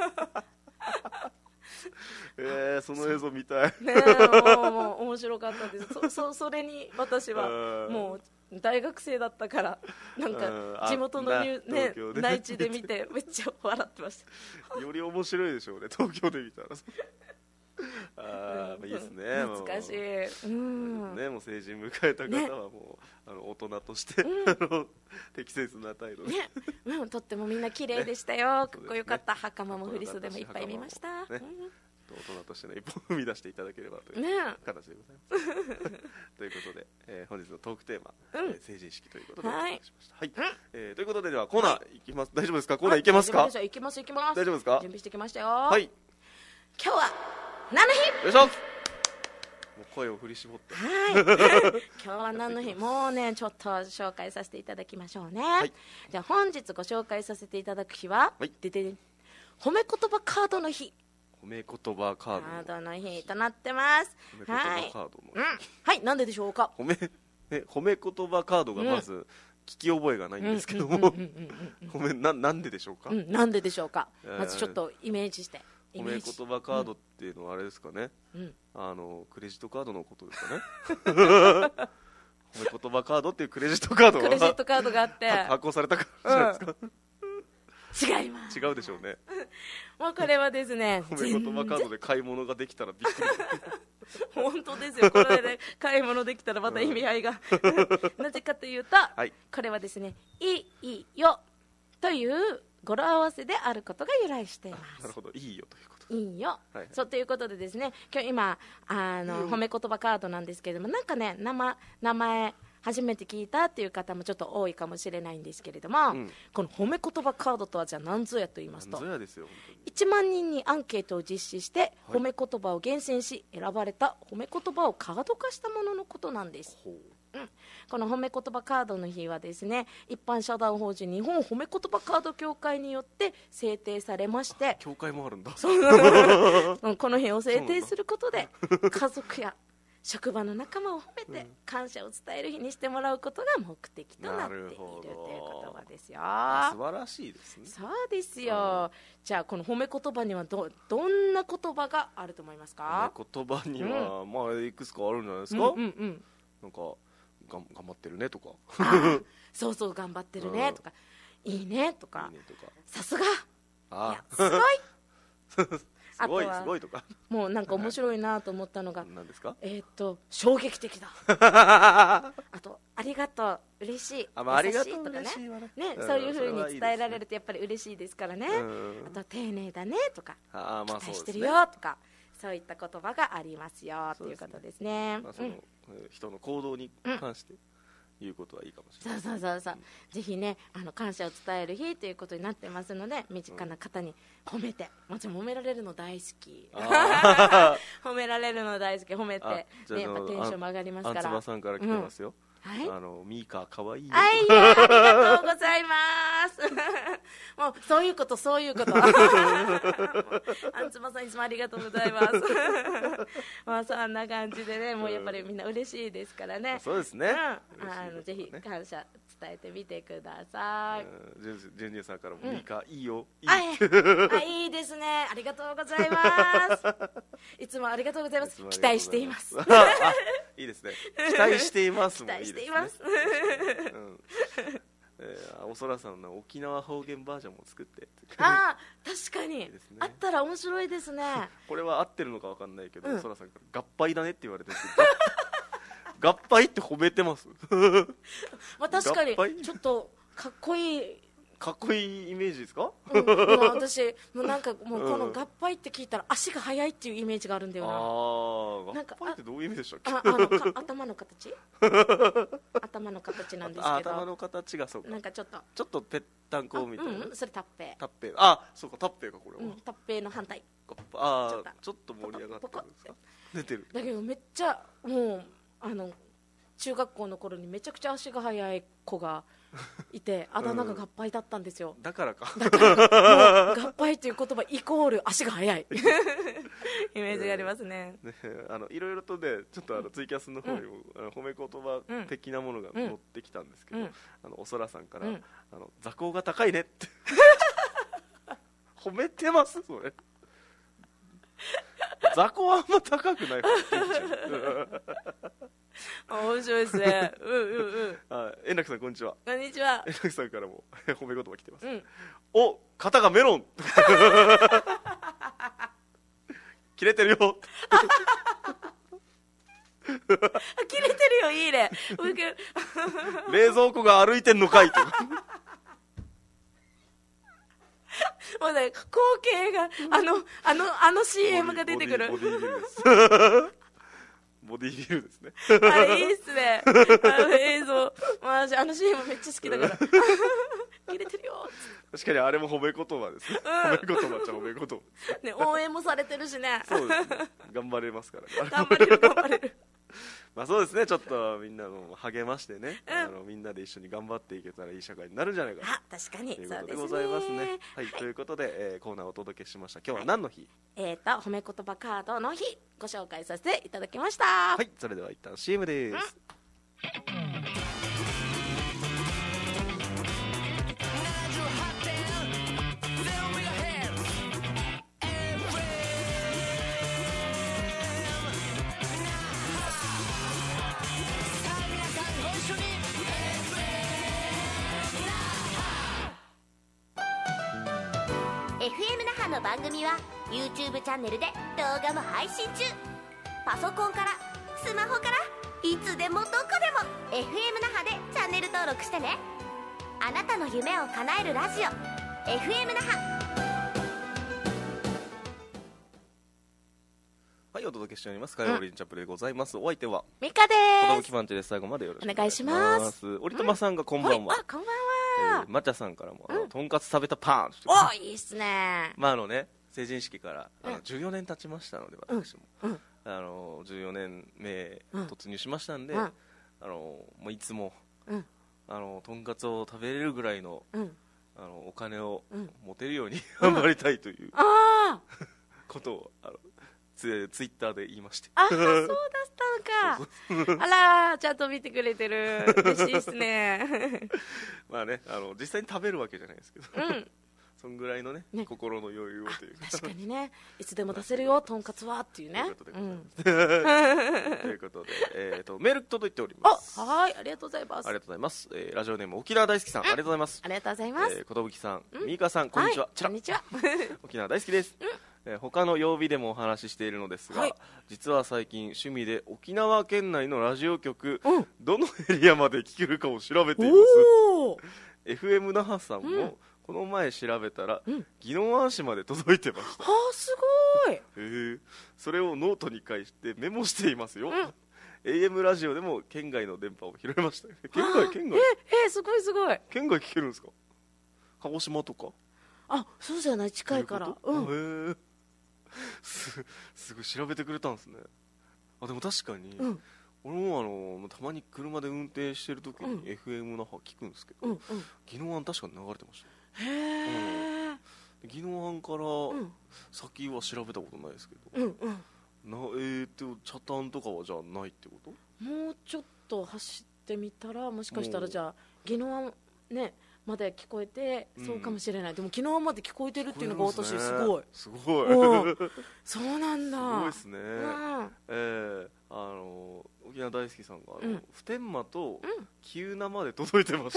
えー、その映像見たいねえもうもう面白かったです。 そ, そ, それに私はもう大学生だったからなんか地元のニュ、ね、内地で見てめっちゃ笑ってましたより面白いでしょうね東京で見たらあー、いいですね。 難しい、うんね、もう成人迎えた方はもう、ね、あの大人として、うん、あの適切な態度で、 ねうん、とってもみんな綺麗でしたよ、ね、かっこよかった、ね、袴も振り袖もいっぱい見ました、ねうん、 大人としての一歩を踏み出していただければという形でございます、ね、ということで、えー、本日のトークテーマ、うんえー、成人式ということでお伝えしました、はいはいうんえー、ということでではコーナーいきます、はい、大丈夫ですか。コーナーいけますか。 いけますいけます。 大丈夫ですか。 準備してきましたよ。 はい今日は何の日。 よいしょ。もう声を振り絞ってはい今日は何の日もうねちょっと紹介させていただきましょうね、はい、じゃあ本日ご紹介させていただく日は、はい、でで褒め言葉カードの日。 褒め言葉カードカードの日となってます。 褒め言葉カードの日、 はい、うんはい、なんででしょうか。 褒め、ね、褒め言葉カードがまず、うん聞き覚えがないんですけどもごめん な, なんででしょうか、 うん、なんででしょうか、えー、まずちょっとイメージして。 褒め言葉カードっていうのはあれですかね、うん、あのクレジットカードのことですかね褒め言葉カードっていうクレジットカードがクレジットカードがあって発行されたからじゃないですか、 うん、違います。 違うでしょうねもうこれはですね褒め言葉カードで買い物ができたらびっくり本当ですよ。これで買い物できたらまた意味合いがなぜかというと、はい、これはですねいいよという語呂合わせであることが由来しています。 なるほど、いいよということ。 いいよ、はいはい、そうということでですね今日今あの、うん、褒め言葉カードなんですけれども、なんかね 名, 名前初めて聞いたっていう方もちょっと多いかもしれないんですけれども、うん、この褒め言葉カードとはじゃあ何ぞやと言いますと、 何ぞやですよ本当に。 いちまんにんにアンケートを実施して褒め言葉を厳選し選ばれた褒め言葉をカード化したもののことなんです。うん、この褒め言葉カードの日はですね一般社団法人日本褒め言葉カード協会によって制定されまして、 協会もあるんだこの日を制定することで家族や職場の仲間を褒めて感謝を伝える日にしてもらうことが目的となっているということですよ。 素晴らしいですね。 そうですよ、うん、じゃあこの褒め言葉には ど, どんな言葉があると思いますか。 褒め言葉には、うん、まあいくつかあるんじゃないですか、 うんうんうん、 なんかがん頑張ってるねとかそうそう頑張ってるねとか、うん、いいねとか、さすが、 あいやすごいすごいすごいとか、 もうなんか面白いなと思ったのが何ですか。 えー、っと衝撃的だあとありがとう嬉しい、 あ、まあ、 優しいとかね、 ね、 うん、そういう風に伝えられるとやっぱり嬉しいですからね、うん、あと丁寧だねとか、 あ、まあ、 期待してるよとか、そういった言葉がありますよということですね。 まあ、その、うん、人の行動に関して、うん言うことはいいかもしれない。 そうそうそうそう、うん、ぜひねあの感謝を伝える日ということになってますので、身近な方に褒めて、もちろん褒められるの大好き褒められるの大好き、褒めて、ね、やっぱテンションも上がりますから。 あんつばさんから来てますよ、 うん、はい、 あのミーカーかわいいよ、 はい、ありがとうございますもうそういうことそういうことあんつばさんいつもありがとうございますまあそんな感じでね、もうやっぱりみんな嬉しいですからね。 そうですね、 うん、あのぜひ感謝伝えてみてください。 ジェンジェンジェンさんからも、うん、ミーカーいいよ、いいああいいですね、ありがとうございますいつもありがとうございます。期待していますいいですね。期待していますも期いいですね。 待しています。 うんえー、おそらさんの沖縄方言バージョンも作ってああ確かにいいですね。 あったら面白いですね。 これは合ってるのか分かんないけど、 うんおそらさんから合敗だねって言われてる合敗って褒めてますまあ確かに合敗ちょっとかっこいい、 かっこいいイメージですか、 うん、もう私もうなんかもうこの合敗って聞いたら足が速いっていうイメージがあるんだよな。 ああなんか合敗ってどういう意味でしたっけ？ ああのか頭の形頭の形なんですあけど、 頭の形がそうか、 なんかちょっとちょっとぺったんこみたいな、 うん、それタッペタッペイ、あそうかタッペイかこれは、 イ、うん、タッペイの反対あちょっとあちょっと盛り上がってるんですか？出てる。 だけどめっちゃもうあの中学校の頃にめちゃくちゃ足が速い子がいてあだ名が合敗だったんですよ。 だからかだからもう合敗という言葉イコール足が速いイメージがありますね。 ね、あのいろいろとねちょっとあのツイキャスの方にも、うん、あの褒め言葉的なものが載ってきたんですけど、うん、あのおそらさんから、うん、あの座高が高いねって褒めてますそれ座高はあんま高くない面白いですね。うんうんうん。 あ、円楽さんこんにちは。 こんにちは。 円楽さんからも褒め言葉来てます。 うん、 お、肩がメロン。切れてるよ。 切れてるよいいね。 冷蔵庫が歩いてんのかいと。 もうね光景があのあのあの シーエム が出てくる。 ボディビルです。ボディビルですね。 あれいいっすね。あの映像、まあ、あの シーエム めっちゃ好きだから。切れてるよ。 確かにあれも褒め言葉ですね。うん、褒め言葉っちゃ褒め言葉。 ね、応援もされてるしね。 そうですね。頑張れますから。 頑張れる頑張れる。 まあそうですね。ちょっとみんなの励ましてね、うん、あのみんなで一緒に頑張っていけたらいい社会になるんじゃないかな。 あ、確かに。 ということでございますね。はい、はい、ということで、えー、コーナーをお届けしました。今日は何の日？ はい、えっ、ー、と褒め言葉カードの日ご紹介させていただきました。 はい、それでは一旦 シーエム です。うんエフエム 那覇の番組は YouTube チャンネルで動画も配信中。パソコンからスマホからいつでもどこでも エフエム 那覇でチャンネル登録してね。あなたの夢を叶えるラジオ エフエム 那覇。 はい、お届けしております火曜日チャップでございます。お相手はミカでーす。子供キパンチです。最後までよろしくお願いします。 お願いします。 折友さんがこんばんは。 あ、こんばんは。 えー、まちゃさんからも、あの、とんかつ食べたパン。 お、いいっすね。 まああのね、成人式からあのじゅうよねん経ちましたので、私も、うんうん、あのじゅうよねんめ突入しましたんで、うん、あのもういつも、うん、あのとんかつを食べれるぐらいの、うん、あのお金を持てるように、うん、頑張りたいという、あことをあのツ, ツイッターで言いまして。 ああ、そうだったのか。あら、ちゃんと見てくれてる。嬉しいですね。 まあね、あの実際に食べるわけじゃないですけど、うん、そんぐらいの ね, ね心の余裕をというか。 確かにね、いつでも出せるよとんかつはっていうね。 ということで、うん、ということで、えー、とメール届いております。 はい、ありがとうございます。 ありがとうございます。えー、ラジオネーム沖縄大好きさん、ありがとうございます。 ありがとうございます。 えー、ことぶきさん、みーかさん、こんにちは。 はい、こんにちは。 沖縄大好きです。うん、えー、他の曜日でもお話ししているのですが、はい、実は最近趣味で沖縄県内のラジオ局、うん、どのエリアまで聞けるかを調べています。 エフエム 那覇さんも、うん、この前調べたら、うん、宜野湾市まで届いてました。 はあ、すごい。 へえ、それをノートに書いてメモしていますよ。うん、エーエム ラジオでも県外の電波を拾いました。県外県外ええ、すごいすごい。 県外聞けるんですか？鹿児島とか？ あ、そうじゃない、近いから。 うん、へえ、す, すごい調べてくれたんですね。あ、でも確かに、うん、俺もあのたまに車で運転してる時に エフエム 那覇聞くんですけど、うんうん、宜野湾確かに流れてました。へえ、うん、宜野湾から先は調べたことないですけど、うんうん、なえー、と北谷とかはじゃあないってこと？ もうちょっと走ってみたら、もしかしたらじゃあ宜野湾ねまで聞こえて、そうかもしれない。うん、でも昨日まで聞こえてるっていうのが私すごい。 すごい。 そうなんだ。 すごいですね。うん、えー、 あの沖縄大好きさんがあの、 うん、 普天間とうん喜友名まで届いてました、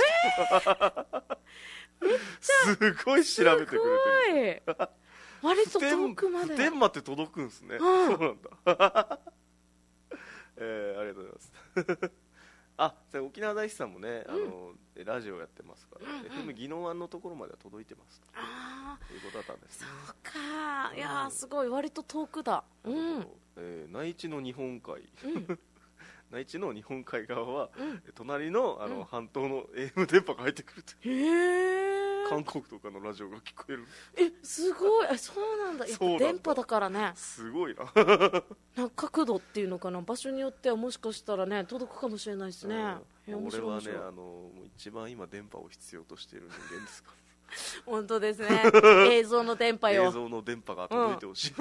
えー、すごい調べてくれてる割と遠くまで普天間って届くんですね、うん、そうなんだえー、ありがとうございますあ、沖縄大好きさんもね、うん、あのラジオやってますから、うんうん、エフエム 宜野湾のところまでは届いてますとあいうことだったんですね。 そうか、いやすごい割と遠くだ、うん、 えー、内地の日本海、 うん内地の日本海側は、うん、隣 の, あの、うん、半島の エーエム 電波が入ってくると、 へー、 韓国とかのラジオが聞こえる。 え、すごい、え、そうなんだ、やっぱ電波だからね、 すごいなな角度っていうのかな、場所によってはもしかしたらね届くかもしれないですね、 うん、俺はね、あのもう一番今電波を必要としている人間ですから本当ですね映像の電波よ、 映像の電波が届いてほしい、うん、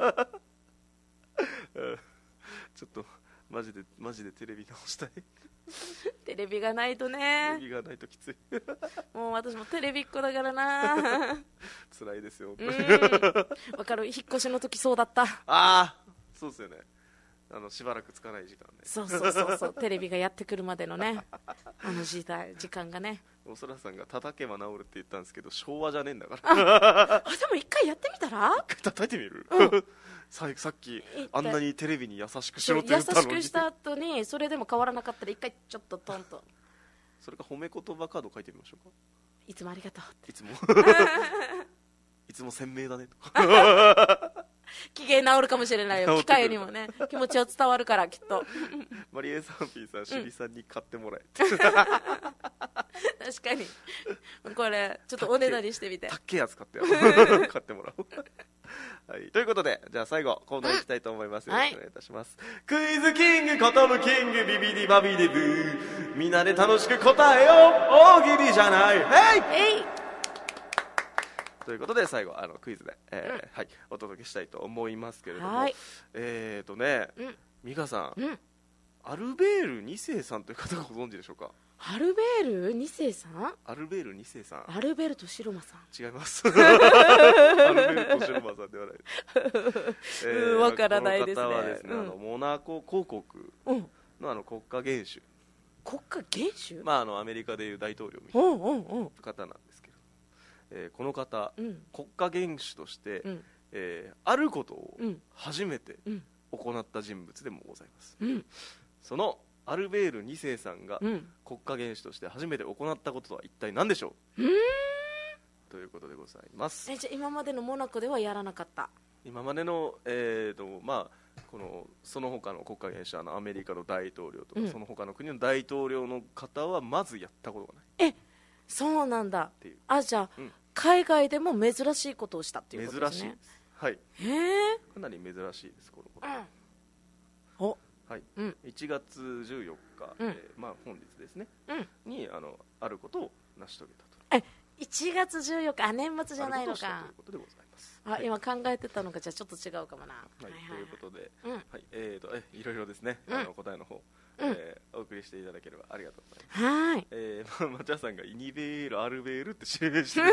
ちょっとマジでマジでテレビ直したいテレビがないとね、 テレビがないときついもう私もテレビっ子だからな辛いですよ、 わかる、引っ越しの時そうだった。ああ、そうですよね、あのしばらくつかない時間ね、 そうそうそうそうテレビがやってくるまでのねあの時代時間がね、 おそらさんが叩けば治るって言ったんですけど昭和じゃねえんだからああ、でも一回やってみたら、 一回叩いてみる、 うんさ, さっきあんなにテレビに優しくしろって言ったのに、 優しくした後にそれでも変わらなかったら一回ちょっとトンとそれか褒め言葉カード書いてみましょうか。 いつもありがとうって、 いつもいつも鮮明だねとか機嫌治るかもしれないよ、機械にもね気持ちは伝わるからきっとマリエサンピーさん、シビさんに買ってもらえって、うん、 確かにこれちょっとおねだりしてみて、 たっけえやつ買ってよ買ってもらおうはい、ということで、じゃあ最後コーナーいきたいと思います、うん、よろしくお願いいたします、はい、クイズキングことぶキングビビディバビデブー、みんなで楽しく答えよう大喜利じゃない、ヘイ、ということで最後あのクイズで、えーうん、はい、お届けしたいと思いますけれども、はい、えーとね、うん、美香さん、うん、アルベールに世さんという方がご存知でしょうか。 アルベールに世さん、 アルベールに世さん、 アルベルト白間さん、 違いますアルベルト白間さんではないえー、分からないですね。 この方はですね、うん、あのモナコ公国の、あの国家元首、 国家元首、 まあ、あのアメリカでいう大統領みたいな方なんですけど、えー、この方、うん、国家元首として、うん、えー、あることを初めて行った人物でもございます、うん、そのアルベールに世さんが国家元首として初めて行ったこととは一体何でしょう、うん、ということでございます。 え、じゃあ今までのモナコではやらなかった、 今までの、えーとまあ、このその他の国家元首、あのアメリカの大統領とか、うん、その他の国の大統領の方はまずやったことがない。 え、そうなんだ。あ、じゃあ、うん、海外でも珍しいことをしたっていうことですね。珍しいです、 はい、 へー、 かなり珍しいです、このこと、 うん、お、 はい、うん、いちがつじゅうよっか、うん、えーまあ、本日ですね、うん、に あ, のあることを成し遂げたと。 え、いちがつじゅうよっか、あ、年末じゃないのか。 ということでございます。 あ、はい、今考えてたのがじゃあちょっと違うかもな。 はい、はいはいはい、ということで、うん、はい、えーとえいろいろですね、うん、あの答えの方、うん、えー、お送りしていただければありがとうございます。 はい、 えー、まあ、マチャさんがイニベール、アルベールって指名してる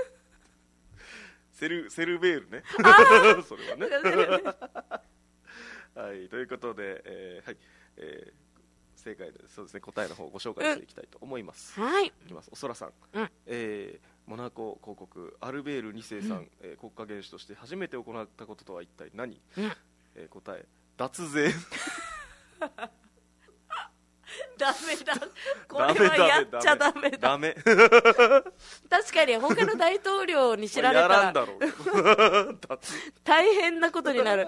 セルセルベールねそれはねはい、ということで、えーはい、えー、正解でそうですね、答えの方をご紹介していきたいと思います、 うん、はい、いきます。おそらさん、うん、えー、モナコ公国アルベールに世さん、うん、えー、国家元首として初めて行ったこととは一体何、うん、えー、答え、脱税ダメだ、これはやっちゃダメだ、 ダメ確かに他の大統領に知られたらやらんだろう大変なことになる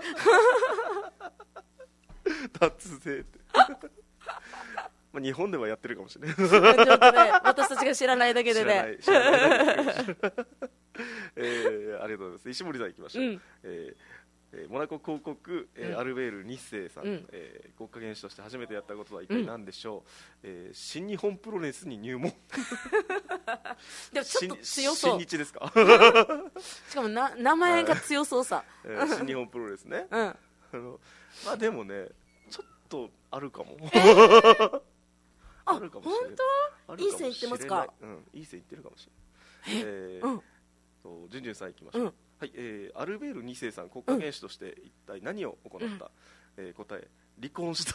脱税ってまあ日本ではやってるかもしれないちょっと、ね、私たちが知らないだけでね、知らない知らないえー、ありがとうございます。石森さんいきましょう、うん、えーえー、モナコ公国、えーうん、アルベールに世さん、うん、えー、国家元首として初めてやったことは一体何でしょう、うん、えー、新日本プロレスに入門でもちょっと強そう、 新日ですかしかもな名前が強そうさ、 えー、新日本プロレスね、うん、あのまあでもねちょっとあるかも、えー、 あるかもしれない。本当？いい線いってますか？ うん、いい線いってるかもしれない。えー、うん、とジュンジュンさんいきましょう、うん、はい、えー、アルベールに世さん国家元首として一体何を行った、うん、えー、答え、 離婚した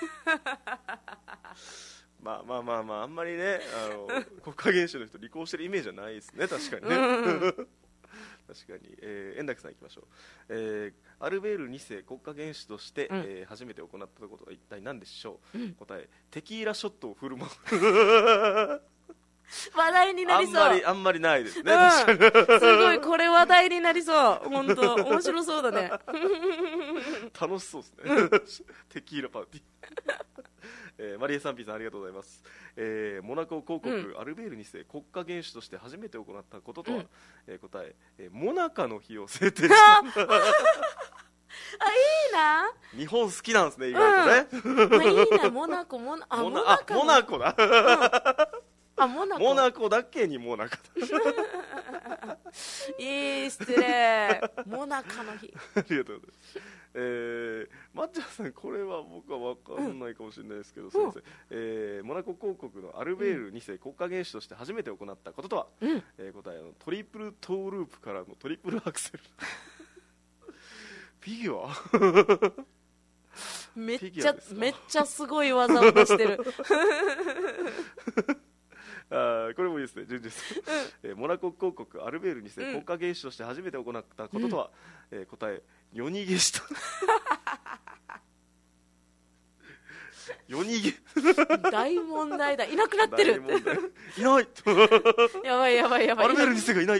まあまあまあまああんまりねあの国家元首の人離婚してるイメージはないですね確かにね、うんうん、確かに、えー、円楽さんいきましょう、えー、アルベールに世国家元首として、うんえー、初めて行ったことは一体何でしょう、うん、答えテキーラショットを振る舞う話題になりそう。 あんまりあんまりないですね、 うん、すごいこれ話題になりそう本当面白そうだね楽しそうですねテキーラパーティーえー、マリエさんピーさんありがとうございます、えー、モナコ公国、うん、アルベールに世国家元首として初めて行ったこととは、うんえー、答ええー、モナカの日を制定したあいいな日本好きなんですね意外とね、 うんまあ、いいなモナコモナあモナあモナコだ、 うん、あモナコモナコだけにモナカいい失礼モナカの日ありがとうございますえー、マッチャーさんこれは僕は分かんないかもしれないですけど、うん、すみません、えー、モナコ公国のアルベールに世国家元首として初めて行ったこととは、うんえー、答えのトリプルトーループからのトリプルアクセルフィギュアめっちゃめっちゃすごい技を出してるあこれもいいですね順々です、うんえー、モナコ公国アルベールに世国家元首として初めて行ったこととは、うんえー、答え夜逃げした夜逃げ大問題だいなくなってるいないやばいやばいやばいアルベールに世がいない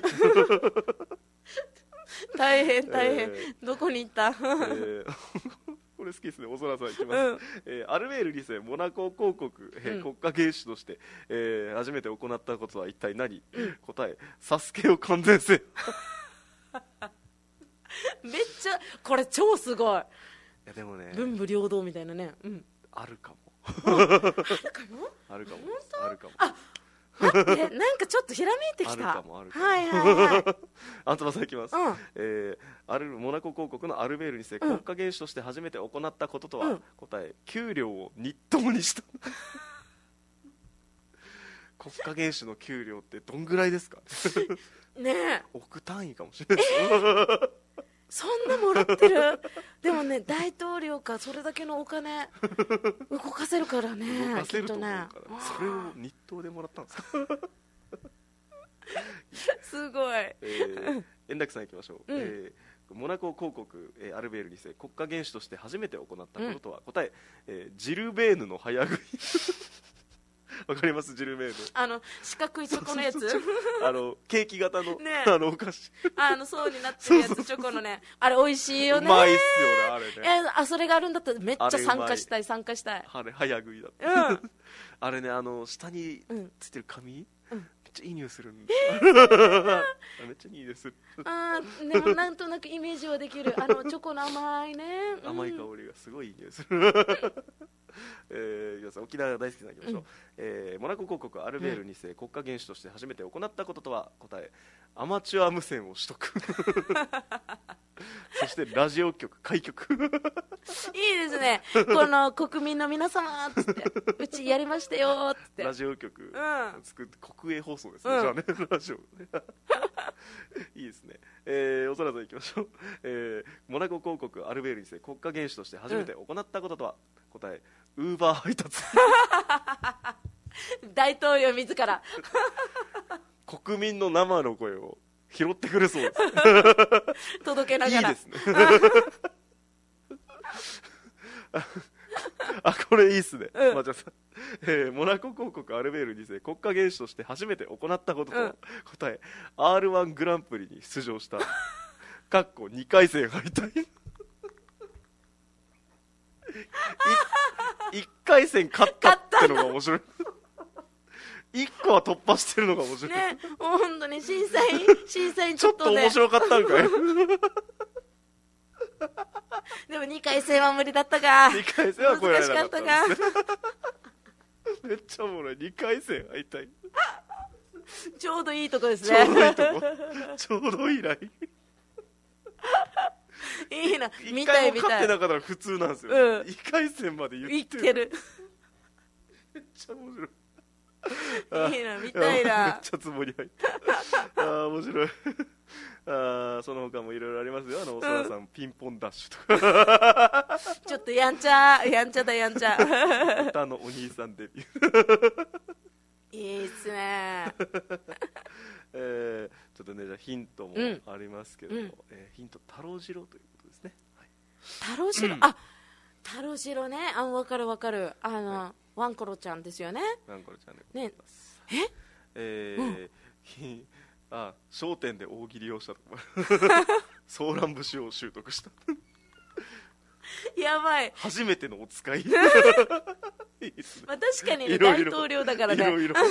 大変大変、えー、どこに行った、えーこれ好きですね、おそらさんいきます、うんえー、アルベールに世モナコ公国、えーうん、国家元首として、えー、初めて行ったことは一体何、うん、答えサスケを完全せめっちゃこれ超すごい。いやでもね文武両道みたいなね、うん、 あるかもあるかもあるかもあるかもあ待ってなんかちょっとひらめいてきたあるかもあるかもはいはいはいアントマさんいきます、うんえー、アルモナコ公国のアルベールに世国家元首として初めて行ったこととは、うん、答え給料を日当にした国家元首の給料ってどんぐらいですかねえ億単位かもしれない、えー、そんなもらってるでもね大統領かそれだけのお金動かせるからね動かせると思うから、ね、それを日当でもらったんですかすごい、 えー、円楽さんいきましょう、うんえー、モナコ公国、えー、アルベールに世国家元首として初めて行ったこととは、うん、答ええー、ジルベーヌの早食いわかりますジルベーヌあの四角いチョコのやつあのケーキ型の、ね、あのお菓子あの層になってるやつチョコのねあれ美味しいよねうまいっすよねあれねえあそれがあるんだったらめっちゃ参加したい参加したいあれ早食いだって、うん、あれねあの下についてる紙、うん、めっちゃいい匂いするんでめっちゃいいですあでもなんとなくイメージはできるあのチョコの甘いね、 うん、甘い香りがすごいいい匂いするえー、沖縄大好きなのいきましょう、うんえー、モナコ公国アルベールに世、うん、国家元首として初めて行ったこととは答えアマチュア無線を取得そしてラジオ局開局いいですねこの国民の皆様っつってうちやりましたよっつってラジオ局、うん、作って国営放送ですね、うん、じゃあねラジオいいですね、えー、おそらずいきましょう、えー、モナコ公国アルベールに世国家元首として初めて行ったこととは、うん、答えウーバー配達大統領自ら国民の生の声を拾ってくれそうです届けながらいいですねあこれいいっすね、うんまあ、じゃあさ、えー、モナコ公国アルベールに世国家元首として初めて行ったことと、うん、答え アールワン グランプリに出場したかっこにかい戦敗退いっかい戦勝ったってのが面白いいっこは突破してるのが面白いねもう本当に審査員審査員ちょっと、ね、 ちょっと面白かったんかいでもにかい戦は無理だったかにかい戦は超えられなかった難しかったかめっちゃおもろいにかい戦敗退ちょうどいいとこですねちょうどいいとこちょうどいいラインいいな見たい見たいいっかいも勝ってなかったら普通なんですよ、うん、いっかい戦まで言ってる言ってるめっちゃ面白いいいな見たいなめっちゃつもり入ったあー面白いあその他もいろいろありますよあのおそらさん、うん、ピンポンダッシュとかちょっとやんちゃやんちゃだやんちゃ歌のお兄さんデビューいいっすねえー、ちょっとねじゃあヒントもありますけども、うんえー、ヒント太郎次郎ということですね、はい、 太郎次郎、うん、あ太郎次郎ねあ分かる分かるあの、はい、ワンコロちゃんですよねワンコロちゃんでございます、 ね、 ええーうん、あ商店で大喜利をしたとかソーラン節を習得したやばい初めてのお使いいいですね、 まあ、確かに、ね、大統領だからねいろいろ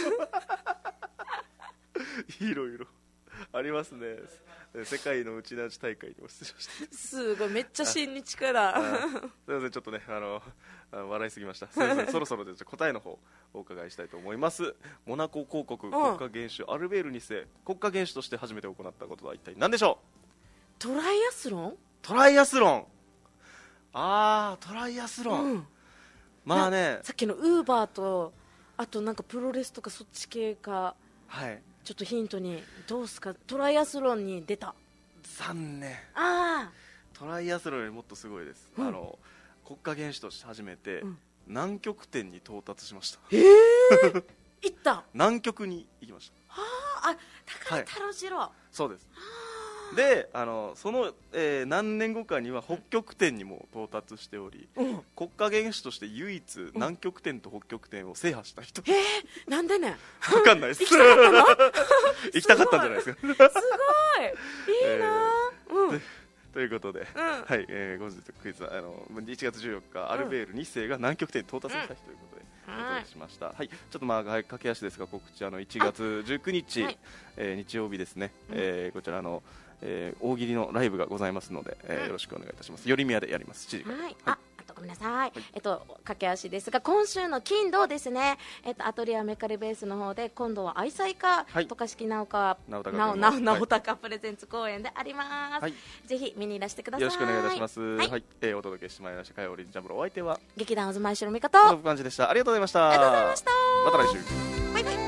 いろいろありますね世界のうちなち大会にも出場してすごいめっちゃ親日からすみませんちょっとねあの笑いすぎましたすみませんそろそろで答えの方お伺いしたいと思います。モナコ公国国家元首アルベールに世国家元首として初めて行ったことは一体何でしょう。 トライアスロントライアスロンあートライアスロン、うん、まあねさっきのウーバーとあとなんかプロレスとかそっち系かはいちょっとヒントにどうすかトライアスロンに出た残念あトライアスロンよりもっとすごいです、うん、あの国家元首として初めて、うん、南極点に到達しましたえー、行った南極に行きましたはあだから太郎次郎、 はい、そうですであのその、えー、何年後かには北極点にも到達しており、うん、国家元首として唯一南極点と北極点を制覇した人、 うん、えー、なんでね分かんないです行きたかったの行きたかったんじゃないですかすごいいいな、えーうん、 ということで、うんはいえー、後日クイズはあのいちがつじゅうよっか、うん、アルベールに世が南極点に到達した日ということで、うん、お届けしました、はい、ちょっとまあ、はい、駆け足ですが告知あのいちがつじゅうくにち、はいえー、日曜日ですね、うんえー、こちらのえー、大喜利のライブがございますので、えーうん、よろしくお願いいたします。よりみやでやります。しちじから。 はい。あ、あとごめんなさい。はい、えっと駆け足ですが、今週の金土ですね。えっとアトリエメカレベースの方で今度は愛妻家渡嘉敷直川直高プレゼンツ公演であります。はい、ぜひ見にいらしてください。 よろしくお願いいたします。はい。はい、えー、お届けしてまいりました火曜日ジャンブルお相手は劇団渦前城美香とのぶかんじでした。ありがとうございました。 ありがとうございました。 また来週。 バイバイ。